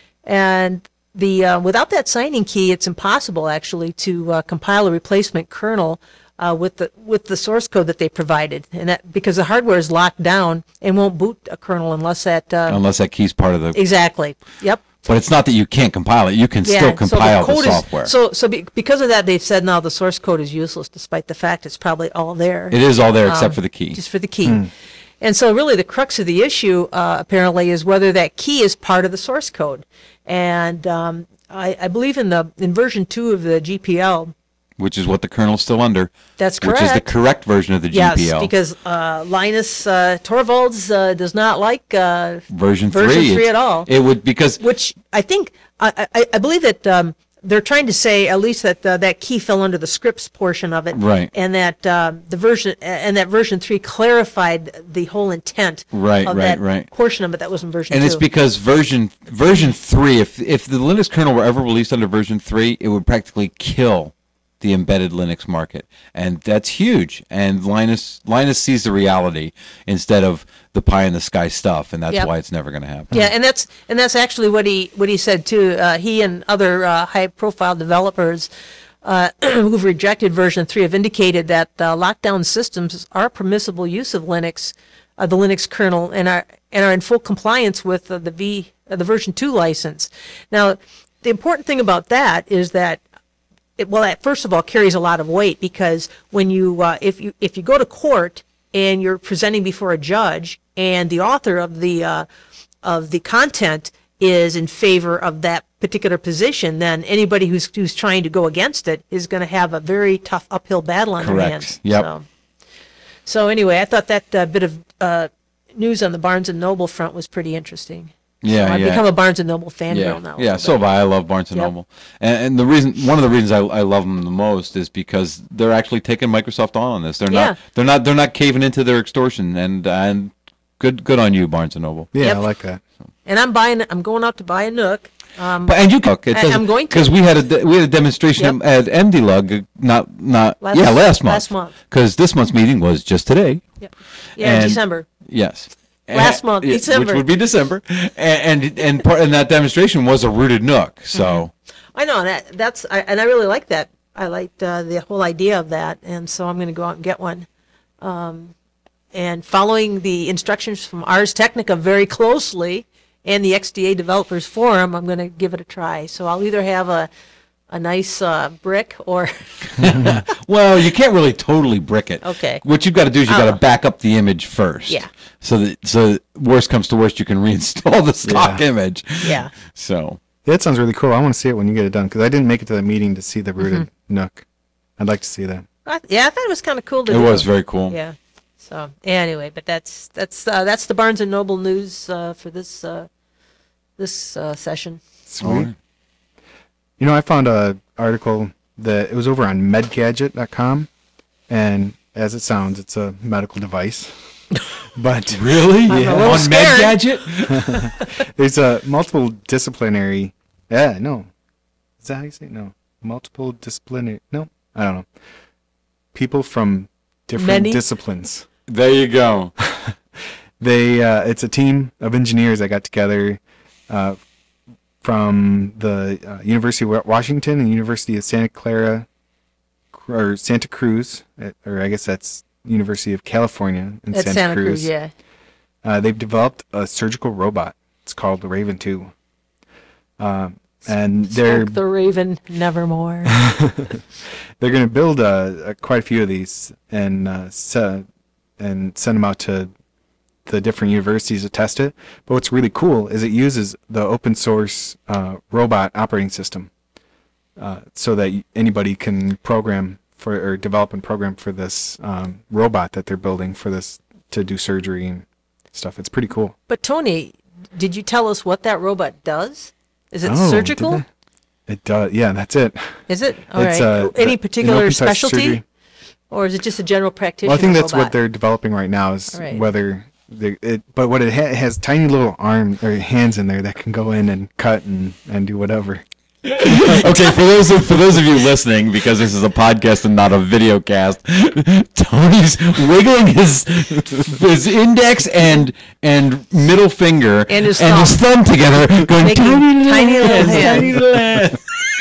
and the uh, without that signing key, it's impossible actually to uh, compile a replacement kernel uh, with the with the source code that they provided, and that because the hardware is locked down and won't boot a kernel unless that uh, Unless that key's part of the. exactly. Yep. But it's not that you can't compile it. You can still so the compile the, code is- software. So, so be, because of that, they've said now the source code is useless, despite the fact it's probably all there. it is all there except um, for the key. Just for the key. And so really the crux of the issue, uh, apparently, is whether that key is part of the source code. And um, I, I believe in the in version two of the G P L, Which is what the kernel's still under. That's Which is the correct. correct version of the yes, G P L. because uh, Linus uh, Torvalds uh, does not like uh, version version three. three it's- at all. It would because which I think I, I, I believe that um, they're trying to say at least that uh, that key fell under the scripts portion of it, Right. And that um, the version and that version three clarified the whole intent, Right, of right, that right. portion of it that was in version and two. it's because version version three. If if the Linux kernel were ever released under version three, it would practically kill the embedded Linux market, and that's huge. And Linus Linus sees the reality instead of the pie in the sky stuff, and that's Yep. why it's never going to happen. Yeah, and that's and that's actually what he what he said too. Uh, he and other uh, high-profile developers uh, who've rejected version three have indicated that uh, lockdown systems are permissible use of Linux, uh, the Linux kernel, and are and are in full compliance with uh, the V uh, the version two license. Now, the important thing about that is that it, well, that first of all carries a lot of weight, because when you uh, if you if you go to court and you're presenting before a judge, and the author of the uh, of the content is in favor of that particular position, then anybody who's who's trying to go against it is going to have a very tough uphill battle on their Correct. hands. Yep. So, so anyway, I thought that uh, bit of uh, news on the Barnes and Noble front was pretty interesting. Yeah, so I've yeah. become a Barnes and Noble fangirl Yeah, now. a yeah. little So bit. have I. I love Barnes and Yep. Noble, and, and the reason, one of the reasons I, I love them the most is because they're actually taking Microsoft on on this. They're Yeah. not, they're not, they're not caving into their extortion, and and good, good on you, Barnes and Noble. Yeah, Yep. I like that. And I'm buying. I'm going out to buy a Nook. Um, But and you can. It I- doesn't- I'm going to. because we had a de- we had a demonstration Yep. at M D Lug, uh, not not Last- yeah last month. last month. Because this month's meeting was just today. Yep. Yeah, in And- December. Yes. Last And- month, yeah, December. which would be December, and and and, part, and that demonstration was a rooted Nook. So. Mm-hmm. I know, and that, that's I, and I really like that. I liked uh, the whole idea of that, and so I'm going to go out and get one. Um, and following the instructions from Ars Technica very closely, and the X D A Developers Forum, I'm going to give it a try. So I'll either have a a nice uh, brick or Well, you can't really totally brick it. Okay. What you've got to do is you've got Oh. to back up the image first. Yeah. So that so that worst comes to worst, you can reinstall the stock Yeah. image. yeah. So Yeah, that sounds really cool. I want to see it when you get it done, because I didn't make it to the meeting to see the rooted Nook. I'd like to see that. I, yeah, I thought it was kind of cool to it do. was very cool. Yeah. So anyway, but that's that's uh, that's the Barnes and Noble news uh, for this uh, this uh, session. Sweet. All right. You know, I found a article that it was over on medgadget dot com, and as it sounds, it's a medical device. But Really? I'm a Yeah. little On scared. MedGadget? there's a multiple disciplinary. Yeah, no. Is that how you say it? No. Multiple disciplinary. No, I don't know. People from different Many? disciplines. There you go. They uh, it's a team of engineers that got together uh, from the uh, University of Wa- Washington and University of Santa Clara or Santa Cruz, uh, or I guess that's University of California in At Santa, Santa Cruz. Cruz, yeah. Uh, they've developed a surgical robot. It's called the Raven two. Uh, and they're Spoke the Raven nevermore. they're going to build uh, uh, quite a few of these and uh, se- and send them out to the different universities to test it. But what's really cool is it uses the open source uh, robot operating system, uh, so that y- anybody can program for or develop and program for this um, robot that they're building for this to do surgery and stuff. It's pretty cool. But Tony, did you tell us what that robot does? Is it Oh, surgical? didn't I? It does. Yeah, that's it. Is it? All It's, right. uh, Any an particular open source specialty? surgery. Or is it just a general practitioner Well, I think that's robot? what they're developing right now is Right. whether they, it, but what it, ha- it has tiny little arm or hands in there that can go in and cut and, and do whatever. Okay, for those of, for those of you listening, because this is a podcast and not a video cast, Tony's wiggling his his index and and middle finger And his his thumb together, going Making tiny little tiny little hands,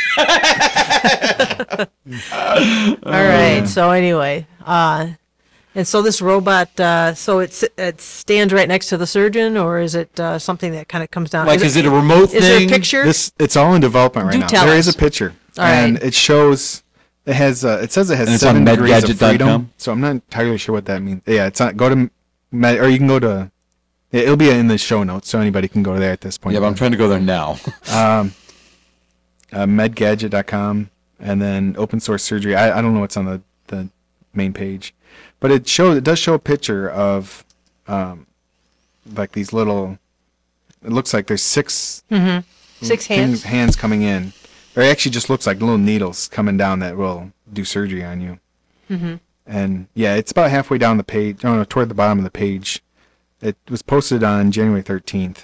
tiny little hands. All right. So anyway, uh, and so this robot, uh, so it's it stands right next to the surgeon, or is it uh, something that kind of comes down? Like, is it a remote Is there a thing? picture? This it's all in development right Do now. tell There is us. a picture, All and right. it shows it has uh, it says it has And it's on seven degrees medgadget of dot freedom. com? So I'm not entirely sure what that means. Yeah, it's not. Go to med, or you can go to. yeah, It'll be in the show notes, so anybody can go there at this point. Yeah, but I'm trying to go there now. um, uh, medgadget dot com, and then open source surgery. I, I don't know what's on the, the main page, but it shows it does show a picture of um, like these little. It looks like there's six Six things, hands. hands coming in. Or it actually just looks like little needles coming down that will do surgery on you. Mm-hmm. And yeah, it's about halfway down the page. Oh no, toward the bottom of the page. It was posted on January thirteenth.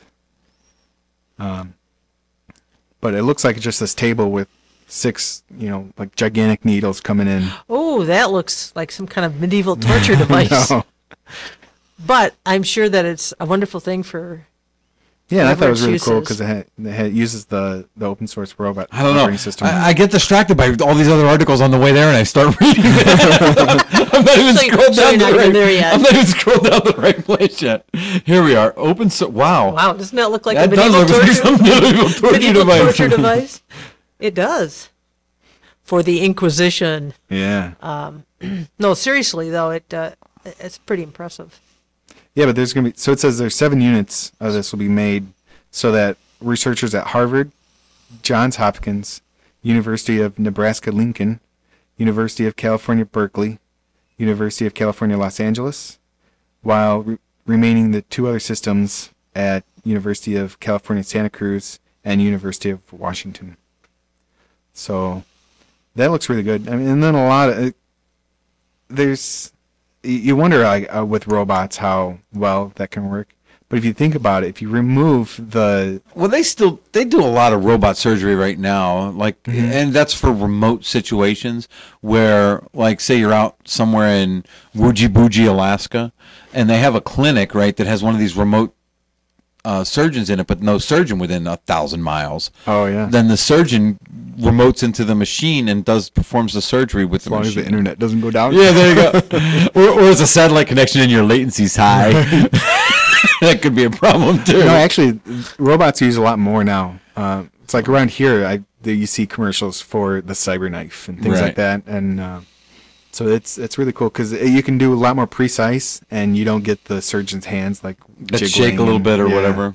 Um, but it looks like it's just this table with six, you know, like gigantic needles coming in. Oh, that looks like some kind of medieval torture device. No. But I'm sure that it's a wonderful thing for. Yeah, and I Whatever thought it was its really cool use because it, had- it had- uses the, the open source robot I don't know. operating system. I, I get distracted by all these other articles on the way there, and I start reading them. I'm not even So you- scrolled so down you're the not even right. there yet. I'm not even scrolled down the right place yet. Here we are. Open so Wow. Wow, doesn't that look like That a does medieval look like torture? some medieval torture medieval device. torture device? It does. For the Inquisition. yeah. No, seriously though, it uh, it's pretty impressive. Yeah, but there's going to be, so it says there's seven units of this will be made so that researchers at Harvard, Johns Hopkins, University of Nebraska-Lincoln, University of California, Berkeley, University of California, Los Angeles, while re- remaining the two other systems at University of California, Santa Cruz, and University of Washington. So that looks really good. I mean, and then a lot of, it, there's, y- you wonder like uh, with robots how well that can work. But if you think about it, if you remove the Well, they still they do a lot of robot surgery right now, like, and that's for remote situations where, like, say you're out somewhere in Wooji Booji, Alaska, and they have a clinic, right, that has one of these remote uh, surgeons in it, but no surgeon within a thousand miles. oh yeah, Then the surgeon remotes into the machine and does performs the surgery with as the long as machine. the internet doesn't go down. Yeah, there you go. or, or it's a satellite connection and your latency's high. That could be a problem too. No, actually, robots use a lot more now. Uh, it's like around here, I there you see commercials for the CyberKnife and things Right. like that, and uh, so it's it's really cool because you can do a lot more precise, and you don't get the surgeon's hands like That shake jiggling a little and- bit or yeah. whatever.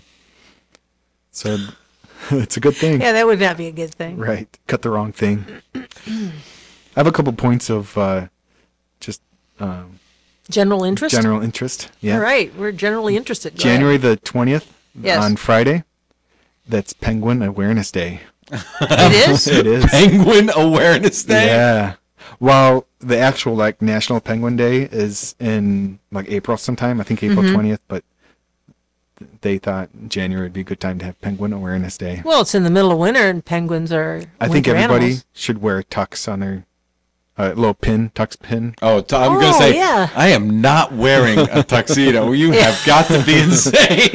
So it's a good thing, Yeah, that would not be a good thing. right? Cut the wrong thing. I have a couple points of uh, just um, General interest? general interest. Yeah, All right, we're generally interested. Go ahead. January the twentieth Yes. on Friday. That's Penguin Awareness Day. It is? It is. Penguin Awareness Day. Yeah. While the actual like National Penguin Day is in like April sometime, I think April twentieth, but th- they thought January would be a good time to have Penguin Awareness Day. Well, it's in the middle of winter, and penguins are I think winter everybody animals. should wear a tux on their uh, little pin, tux pin. Oh, t- I'm Oh, gonna say yeah. I am not wearing a tuxedo. You have got to be insane.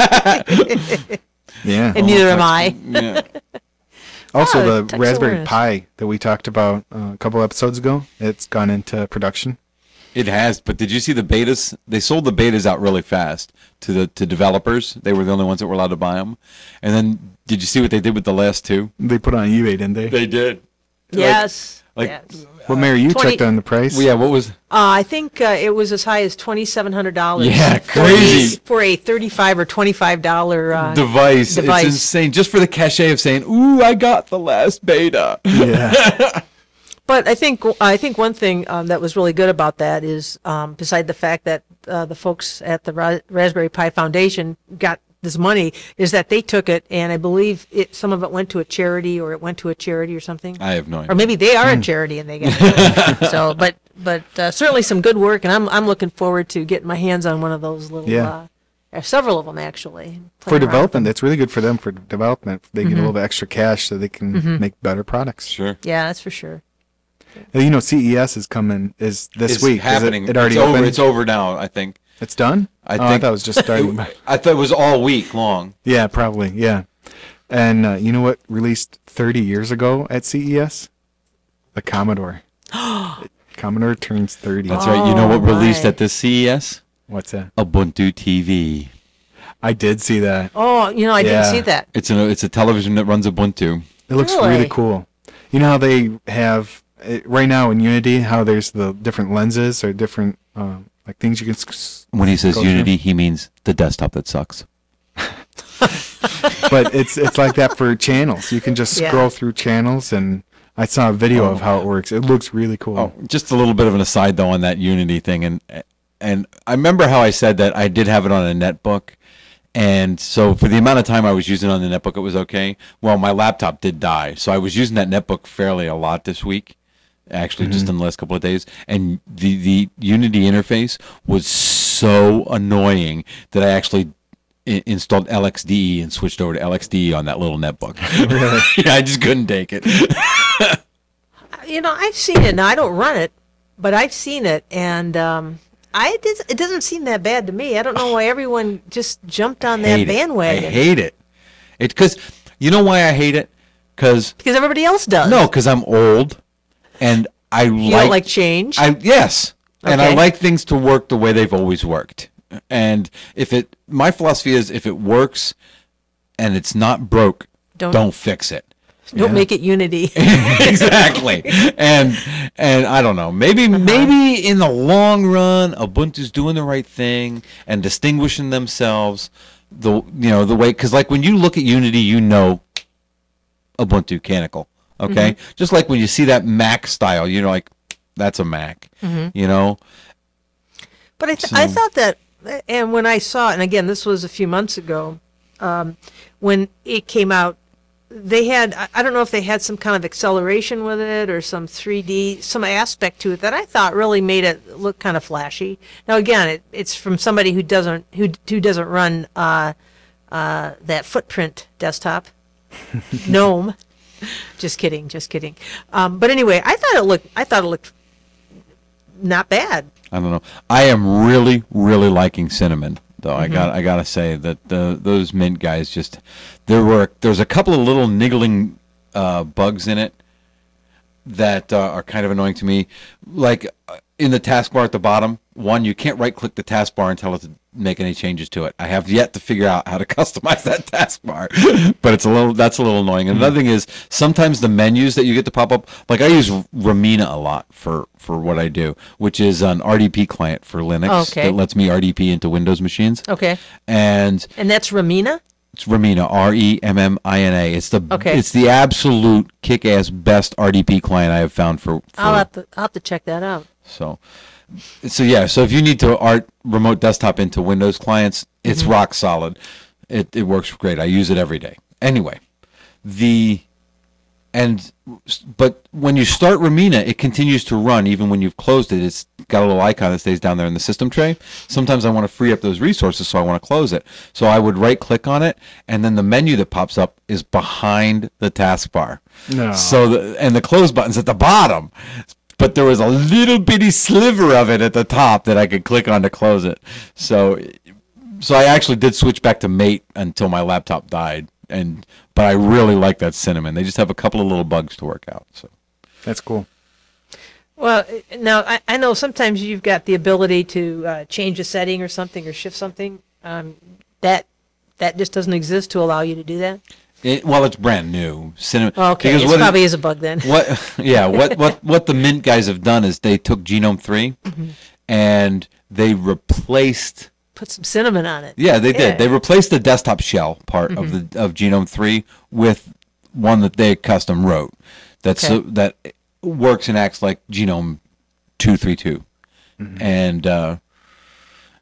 Yeah. And neither am I. Yeah. Also, Oh, the tux Raspberry awareness. Pi that we talked about uh, a couple episodes ago, it's gone into production. It has, but did you see the betas? They sold the betas out really fast to the to developers. They were the only ones that were allowed to buy them. And then, did you see what they did with the last two? They put it on eBay, didn't they? They did. Yes. like- yes. Well, Mary, you twenty checked on the price. Well, yeah. What was? Uh, I think uh, it was as high as twenty-seven hundred dollars. Yeah, for crazy. a- For a thirty-five or twenty-five dollar uh, Device. device. It's insane. Just for the cachet of saying, "Ooh, I got the last beta." Yeah. But I think I think one thing um, that was really good about that is, um, beside the fact that uh, the folks at the Ra- Raspberry Pi Foundation got this money is that they took it, and I believe it some of it went to a charity, or it went to a charity or something. I have no idea. Or maybe they are a charity and they get it. So, but but uh, certainly some good work, and I'm I'm looking forward to getting my hands on one of those little. Yeah. Uh, uh, several of them actually. For playing around with development, them. it's really good for them for development. They get a little bit extra cash so they can make better products. Sure. Yeah, that's for sure. And, you know, C E S is coming is this It's week. Is it- happening. It, already it's over. opened. It's over now, I think. It's done. I oh, think I thought it was just starting. I thought it was all week long. Yeah, probably. Yeah. And uh, you know what released thirty years ago at C E S? The Commodore. Commodore turns thirty. That's right. You know what Oh, released my. at the C E S? What's that? Ubuntu T V. I did see that. Oh, you know, I Yeah. didn't see that. It's a it's a television that runs Ubuntu. It looks Really? really cool. You know how they have it, right now in Unity, how there's the different lenses or different uh, like things you can. s- s- When he says go through? Unity, he means the desktop that sucks. But it's it's like that for channels. You can just Yeah. scroll through channels, and I saw a video of how it works. It looks really cool. Oh, just a little bit of an aside though on that Unity thing, and and I remember how I said that I did have it on a netbook, and so for the amount of time I was using it on the netbook, it was okay. Well, my laptop did die, so I was using that netbook fairly a lot this week, actually just in the last couple of days, and the the Unity interface was so annoying that I actually I- installed L X D E and switched over to L X D E on that little netbook. Yeah, I just couldn't take it. You know, I've seen it. Now I don't run it, but I've seen it, and um, I it, does, it doesn't seem that bad to me. I don't know why everyone just jumped on that hate it. bandwagon. I hate it. It because you know why I hate it? Because because everybody else does. no, because I'm old, and I you like, don't like change. I yes, and I Okay. like things to work the way they've always worked. And if it, my philosophy is, if it works, and it's not broke, Don't- don't, fix it. don't Yeah. make it Unity. Exactly. And and I don't know. Maybe Uh-huh. maybe in the long run, Ubuntu's doing the right thing and distinguishing themselves. The you know the way because like when you look at Unity, you know Ubuntu Canonical. Okay, Mm-hmm. just like when you see that Mac style, you know, like that's a Mac. Mm-hmm. You know. But I, th- I So- thought that, and when I saw it, and again, this was a few months ago, um, when it came out, they had, I- I don't know if they had some kind of acceleration with it or some three D, some aspect to it that I thought really made it look kind of flashy. Now, again, it, it's from somebody who doesn't, who, who doesn't run uh, uh, that Footprint desktop, GNOME. Just kidding, just kidding. Um, but anyway, I thought it looked, I thought it looked not bad. I don't know. I am really, really liking Cinnamon, though. Mm-hmm. I got, I gotta say that the those Mint guys just there were there's a couple of little niggling uh, bugs in it that uh, are kind of annoying to me. Like uh, in the taskbar at the bottom, one you can't right click the taskbar and tell it to make any changes to it. I have yet to figure out how to customize that taskbar, but it's a little that's a little annoying. And another thing is sometimes the menus that you get to pop up, like I use Ramina a lot for for what I do, which is an R D P client for Linux Okay. that lets me R D P into Windows machines. Okay. And And that's Ramina? it's Ramina, R E M M I N A. It's the Okay. it's the absolute kick-ass best R D P client I have found for, for I'll have to I'll have to check that out. so so yeah, so if you need to art remote desktop into Windows clients, it's Mm-hmm. rock solid. It it works great. I use it every day. Anyway, the and but when you start Ramina, it continues to run even when you've closed it. It's got a little icon that stays down there in the system tray. Sometimes I want to free up those resources, so I want to close it. So I would right click on it, and then the menu that pops up is behind the taskbar. No. So the and the close button's at the bottom. But there was a little bitty sliver of it at the top that I could click on to close it. So so I actually did switch back to Mate until my laptop died. And but I really like that Cinnamon. They just have a couple of little bugs to work out. So That's cool. Well, uh, now I, I know sometimes you've got the ability to uh, change a setting or something or shift something. Um, that that just doesn't exist to allow you to do that. it, well, it's brand new Cinnamon. Okay, because it what it- probably is a bug then. what yeah what what what the Mint guys have done is they took Genome three Mm-hmm. and they replaced Put some cinnamon on it. yeah they Yeah. Mm-hmm. did they replaced the desktop shell part of the of Genome three with one that they custom wrote that's Okay. so, that works and acts like Genome two thirty-two Mm-hmm. and uh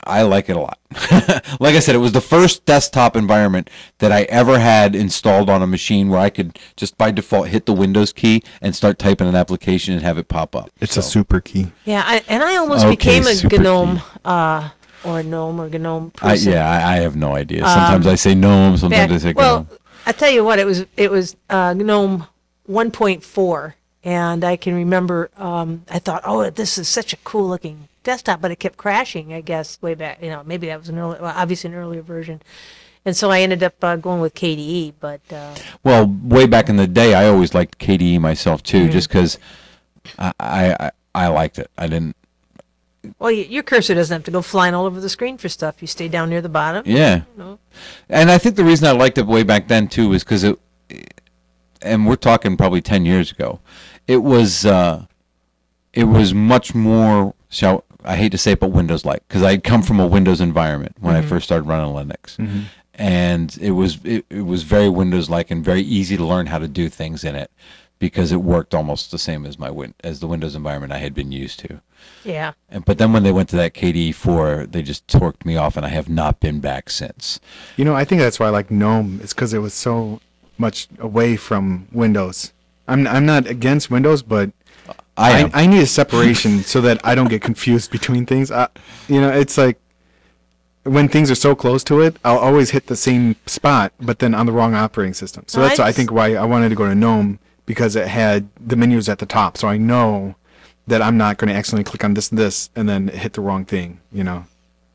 I like it a lot. Like I said, it was the first desktop environment that I ever had installed on a machine where I could just by default hit the Windows key and start typing an application and have it pop up. It's So, a super key. Yeah, I, and I almost Okay, became a super GNOME, key. uh, or a GNOME or GNOME I, person. yeah, I, I have no idea. Sometimes I say GNOME, sometimes Back- I say well, GNOME. I tell you what, it was it was uh, GNOME one point four, and I can remember um, I thought, oh, this is such a cool looking desktop, but it kept crashing. I guess way back, you know, maybe that was an early, well, obviously an earlier version, and so I ended up uh, going with K D E. But uh, Well, way back in the day, I always liked K D E myself too, just because I, I I I liked it. I didn't. well, y- your cursor doesn't have to go flying all over the screen for stuff. You stay down near the bottom. Yeah. know. And I think the reason I liked it way back then too was because it, and we're talking probably ten years ago, it was uh, it was much more. Shall I hate to say it, but Windows-like, because I'd come from a Windows environment when I first started running Linux, and it was it, it was very Windows-like and very easy to learn how to do things in it because it worked almost the same as my win as the Windows environment I had been used to. Yeah. And, but then when they went to that K D E four, they just torqued me off, and I have not been back since. You know, I think that's why I like GNOME. It's because it was so much away from Windows. I'm I'm not against Windows, but I I, am. I need a separation so that I don't get confused between things. I, you know, it's like when things are so close to it, I'll always hit the same spot, but then on the wrong operating system. So Well, that's I I just- think why I wanted to go to GNOME, because it had the menus at the top, so I know that I'm not going to accidentally click on this and this and then hit the wrong thing. You know.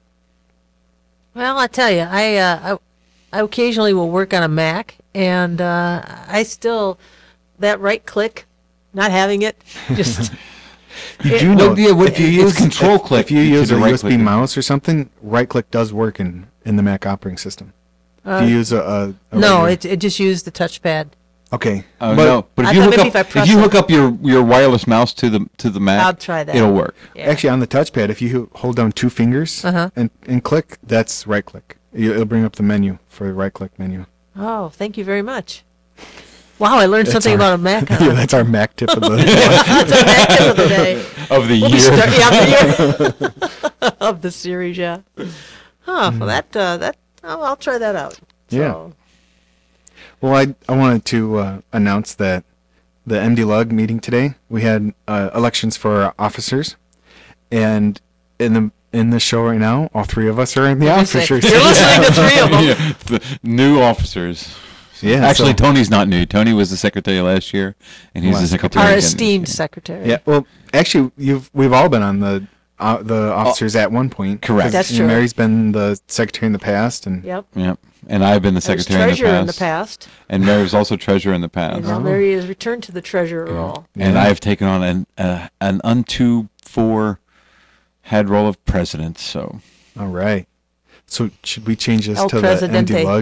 Well, I tell you, I, uh, I I occasionally will work on a Mac, and uh, I still that right click, not having it, just You It- do know Well, yeah, what- if you it's use control if, click If you to use the a right U S B click. mouse or something, right click does work in, in the Mac operating system. if you use a, a, a no, regular- it it just used the touchpad. okay. Oh But no! But if I you thought hook maybe up, if I if, press you it- hook up your, your wireless mouse to the to the Mac, I'll try that. It'll work. Yeah. Actually, on the touchpad, if you hold down two fingers Uh-huh. and, and click, that's right click. You- It'll bring up the menu for the right click menu. Oh, thank you very much. Wow, I learned That's something our- about a Mac. yeah, that's our Mac tip of the That's a Mac tip of the day. Of the We'll be year. start- yeah, of the year. Of the series, yeah. Huh. Well, that uh, that I'll, I'll try that out. Yeah. So, Well, I, I wanted to uh, announce that the M D Lug meeting today, we had uh, elections for our officers, and in the in the show right now, all three of us are in the You're listening- officers. You're listening to three of them. Yeah, the new officers. Yeah, Actually, so- Tony's not new. Tony was the secretary last year, and he's the Last couple secretary Our again this esteemed year. secretary. Yeah, well, actually, you've we've all been on the uh, the officers at one point. Correct. 'Cause, That's you know, true. Mary's been the secretary in the past, and Yep. Yep. And I've been the I was secretary in the treasurer past. in the past, And Mary was also treasurer in the and past. now Mary has returned to the treasurer role. And Yeah. I've taken on an uh, an unto for head role of president. So all right. So should we change this El to the M D Presidente. Lug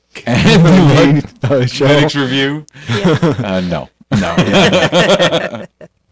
and uh, show? Linux review. Yeah. Uh, no, no.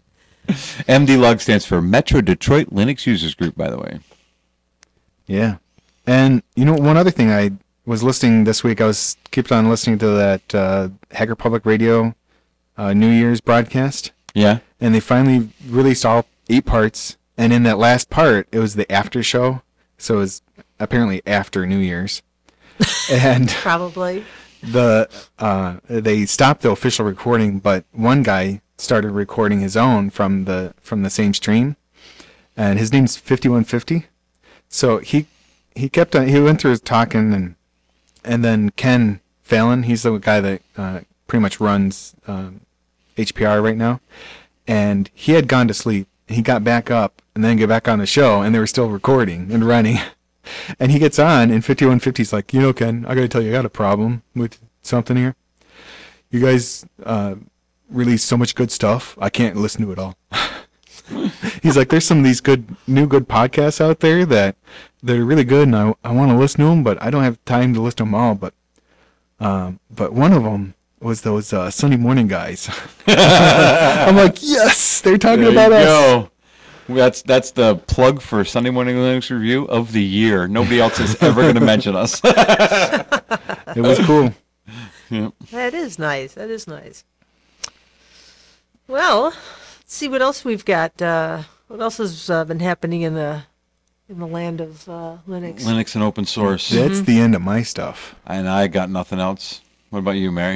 M D Lug stands for Metro Detroit Linux Users Group, by the way. Yeah. And you know, one other thing I was listening this week, I was kept on listening to that uh, Hacker Public Radio uh, New Year's broadcast, Yeah. and they finally released all eight parts. And in that last part, it was the after show, so it was apparently after New Year's. And Probably. the uh, they stopped the official recording, but one guy started recording his own from the from the same stream, and his name's fifty-one fifty. So he he kept on he went through his talking, and and then Ken Fallon, he's the guy that uh, pretty much runs um, H P R right now, and he had gone to sleep. He got back up and then get back on the show, and they were still recording and running. And he gets on, and fifty-one fifty's like, you know, Ken, I gotta tell you, I got a problem with something here. You guys uh, release so much good stuff, I can't listen to it all. He's like, there's some of these good, new good podcasts out there that they're really good, and I, I want to listen to them, but I don't have time to listen to them all. But um, but one of them was those uh, Sunday morning guys. I'm like, yes, they're talking There about you us. go. That's that's the plug for Sunday Morning Linux Review of the year. Nobody else is ever going to mention us. It was cool. That is nice. That is nice. Well, let's see what else we've got. Uh, what else has uh, been happening in the in the land of uh, Linux. Linux and open source. That's the end of my stuff. And I got nothing else. What about you, Mary?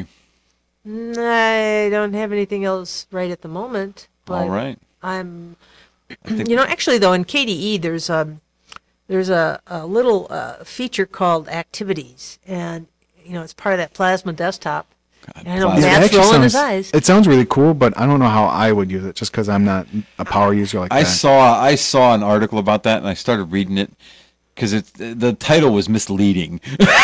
Mm, I don't have anything else right at the moment. But All right. I'm, I think- you know, actually though in K D E there's a there's a, a little uh, feature called Activities, and you know it's part of that Plasma desktop. God, And I know Plasma. Yeah, it Matt's actually rolling his sounds- eyes. It sounds really cool, but I don't know how I would use it just because I'm not a power user like I that. saw I saw an article about that, and I started reading it because it the title was misleading,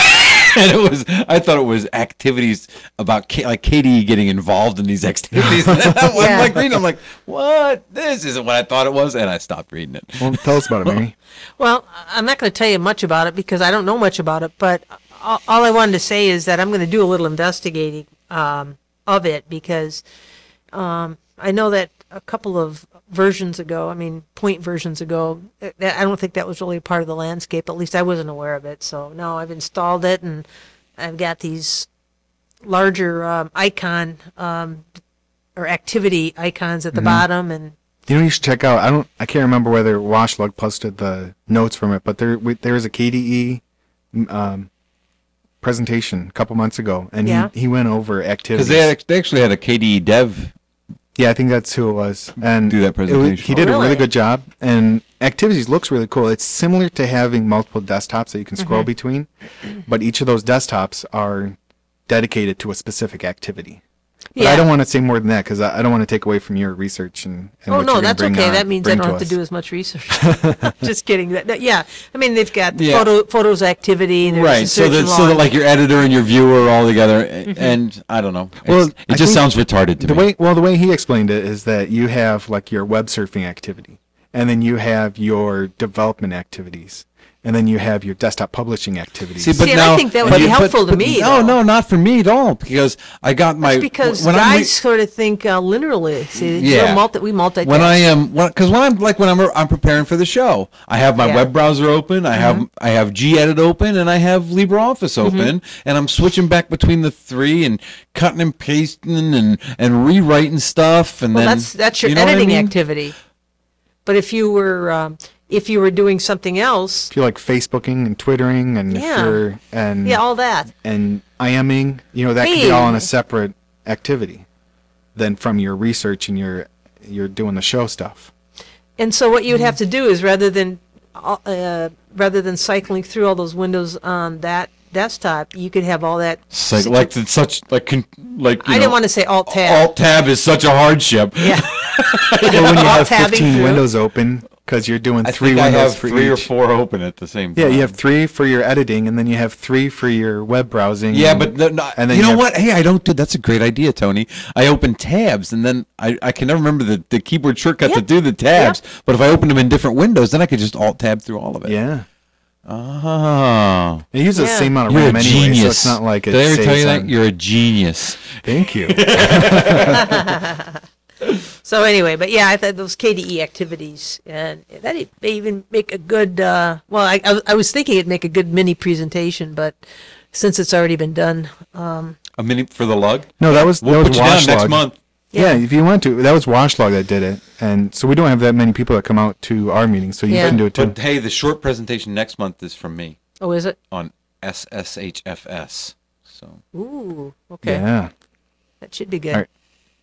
and it was I thought it was activities about K, like K D E getting involved in these activities. And I'm Yeah. like reading, I'm like, what? This isn't what I thought it was, and I stopped reading it. Well, tell us about it, Mary. Well, I'm not going to tell you much about it because I don't know much about it, but all, all I wanted to say is that I'm going to do a little investigating um, of it because um, I know that a couple of versions ago, I mean, point versions ago, that, I don't think that was really a part of the landscape. At least I wasn't aware of it. So now I've installed it and I've got these larger um, icon um, or activity icons at the bottom, and You know, you should check out. I don't. I can't remember whether Washlug posted the notes from it, but there we- there is a K D E um, presentation a couple months ago, and Yeah. he, he went over Because activities. they, had, they actually had a K D E dev. Yeah, I think that's who it was. And Do that it was- presentation. he did a Really? really good job. And activities looks really cool. It's similar to having multiple desktops that you can Mm-hmm. scroll between, but each of those desktops are dedicated to a specific activity. But yeah. I don't want to say more than that because I, I don't want to take away from your research and. and Oh what no, you're gonna that's bring okay. on- That means I bring don't have to us. do as much research. Just kidding. That, that- yeah, I mean they've got the Yeah. photo photos activity. There's Right, a so search that and so that log. like your editor and your viewer are all together, a- and I don't know. Well, It's- it I just think sounds retarded to the me. way well the way he explained it is that you have like your web surfing activity, and then you have your development activities, and then you have your desktop publishing activities. See, but See, and I now, think that would but- be but- helpful to but me, No, though. no, not for me at all. Because I got my That's because when I'm guys re- sort of think uh, linearly. See, Yeah. we're multi, we multitask. when I am because when, I'm like when I'm I'm preparing for the show, I have my Yeah. web browser open, I have I have Gedit open, and I have LibreOffice open, and I'm switching back between the three and cutting and pasting and and rewriting stuff, and well, then that's that's your you know what I editing mean? activity. But if you were um, if you were doing something else, if you're like Facebooking and Twittering and Yeah. if you're and yeah, all that. and IMing, you know that could be all in Hey. a separate activity than from your research and your you're doing the show stuff. And so what you would Mm-hmm. have to do is rather than uh, rather than cycling through all those windows on that desktop, you could have all that. It's like, situ- like it's such like con, like you I know, didn't want to say alt tab. Alt tab is such a hardship. Yeah. Well, when you have Tabbing fifteen through. windows open because you're doing I three think I windows have for three or each. four open at the same time. Yeah, you have three for your editing, and then you have three for your web browsing. Yeah, and- but the, no, and then you know have- what? Hey, I don't do. That's a great idea, Tony. I open tabs, and then I, I can never remember the, the keyboard shortcut Yeah. to do the tabs. But if I open them in different windows, then I could just alt tab through all of it. Yeah, Oh, it uses the Yeah. same amount of you're RAM a anyway, genius. so it's not like it Did I ever tell saves you that? on- You're a genius. Thank you. So anyway, but yeah, I thought those K D E activities, and that e- may even make a good. Uh, well, I, I was- I was thinking it'd make a good mini presentation, but since it's already been done, um, A mini for the lug. No, that was We'll that was put you down Washlog. next month. Yeah, if you want to, that was Washlog that did it, and so we don't have that many people that come out to our meetings, so you Yeah. can do it too. But hey, the short presentation next month is from me oh, is it? on S S H F S. So Ooh, okay, Yeah. that should be good. All right.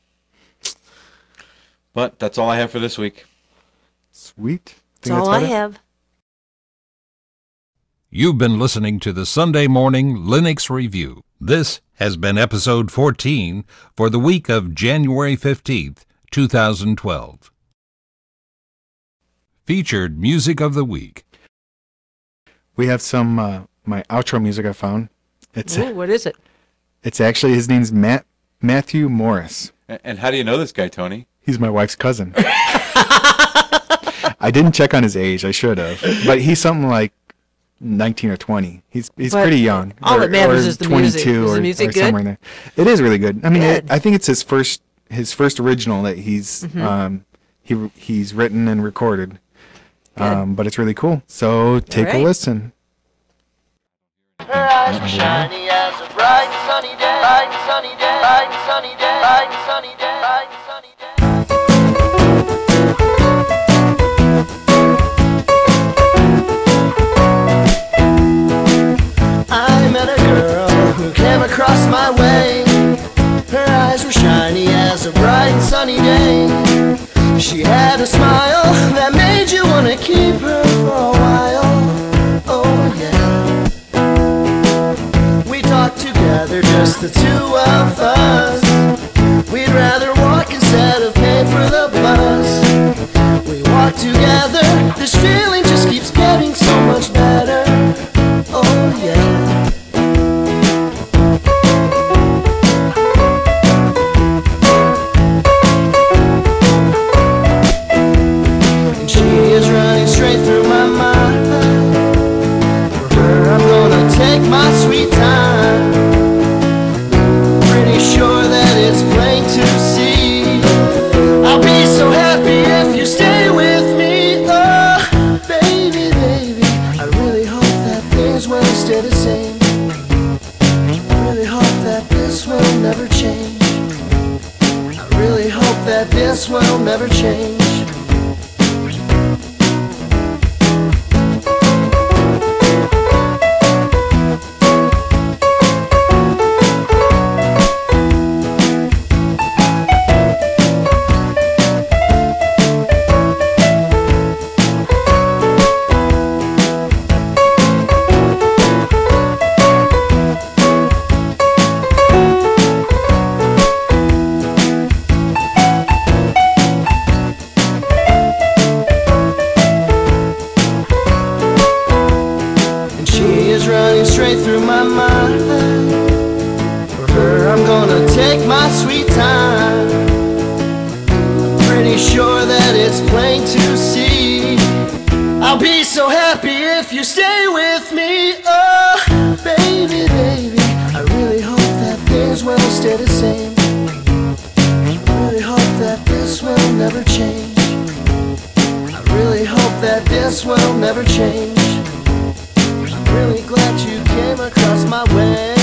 but that's all I have for this week. Sweet. That's all I about it? have. You've been listening to the Sunday Morning Linux Review. This has been episode fourteen for the week of January fifteenth, two thousand twelve. Featured Music of the Week. We have some uh, my outro music I found. It's Ooh, what is it? it's actually his name's Matt Matthew Morris. A- And how do you know this guy, Tony? He's my wife's cousin. I didn't check on his age. I should have, but he's something like nineteen or twenty. He's he's But pretty young. all or, that matters or is the music. twenty-two Is the or, music or good? somewhere in there. It is really good. I mean, it, Good. I think it's his first his first original that he's Mm-hmm. um he he's written and recorded. Um, but it's really cool. So take right. a listen. Her eyes were shiny as a bright and sunny day. Bright and sunny day. Bright and sunny day. Bright and sunny day. Bright and sunny day. just the two of us. We'd rather walk instead of pay for the bus. We walk together, this feeling just keeps getting so much better. Oh yeah. And she is running straight through my mind. For her I'm gonna take my sweet time. Pretty sure that it's plain to see. I'll be so happy if you stay with me. Oh, baby, baby, I really hope that things will stay the same. I really hope that this will never change. I really hope that this will never change. Running straight through my mind. For her I'm gonna take my sweet time. Pretty sure that it's plain to see. I'll be so happy if you stay with me. Oh, baby, baby, I really hope that things will stay the same. I really hope that this will never change. I really hope that this will never change. Really glad you came across my way.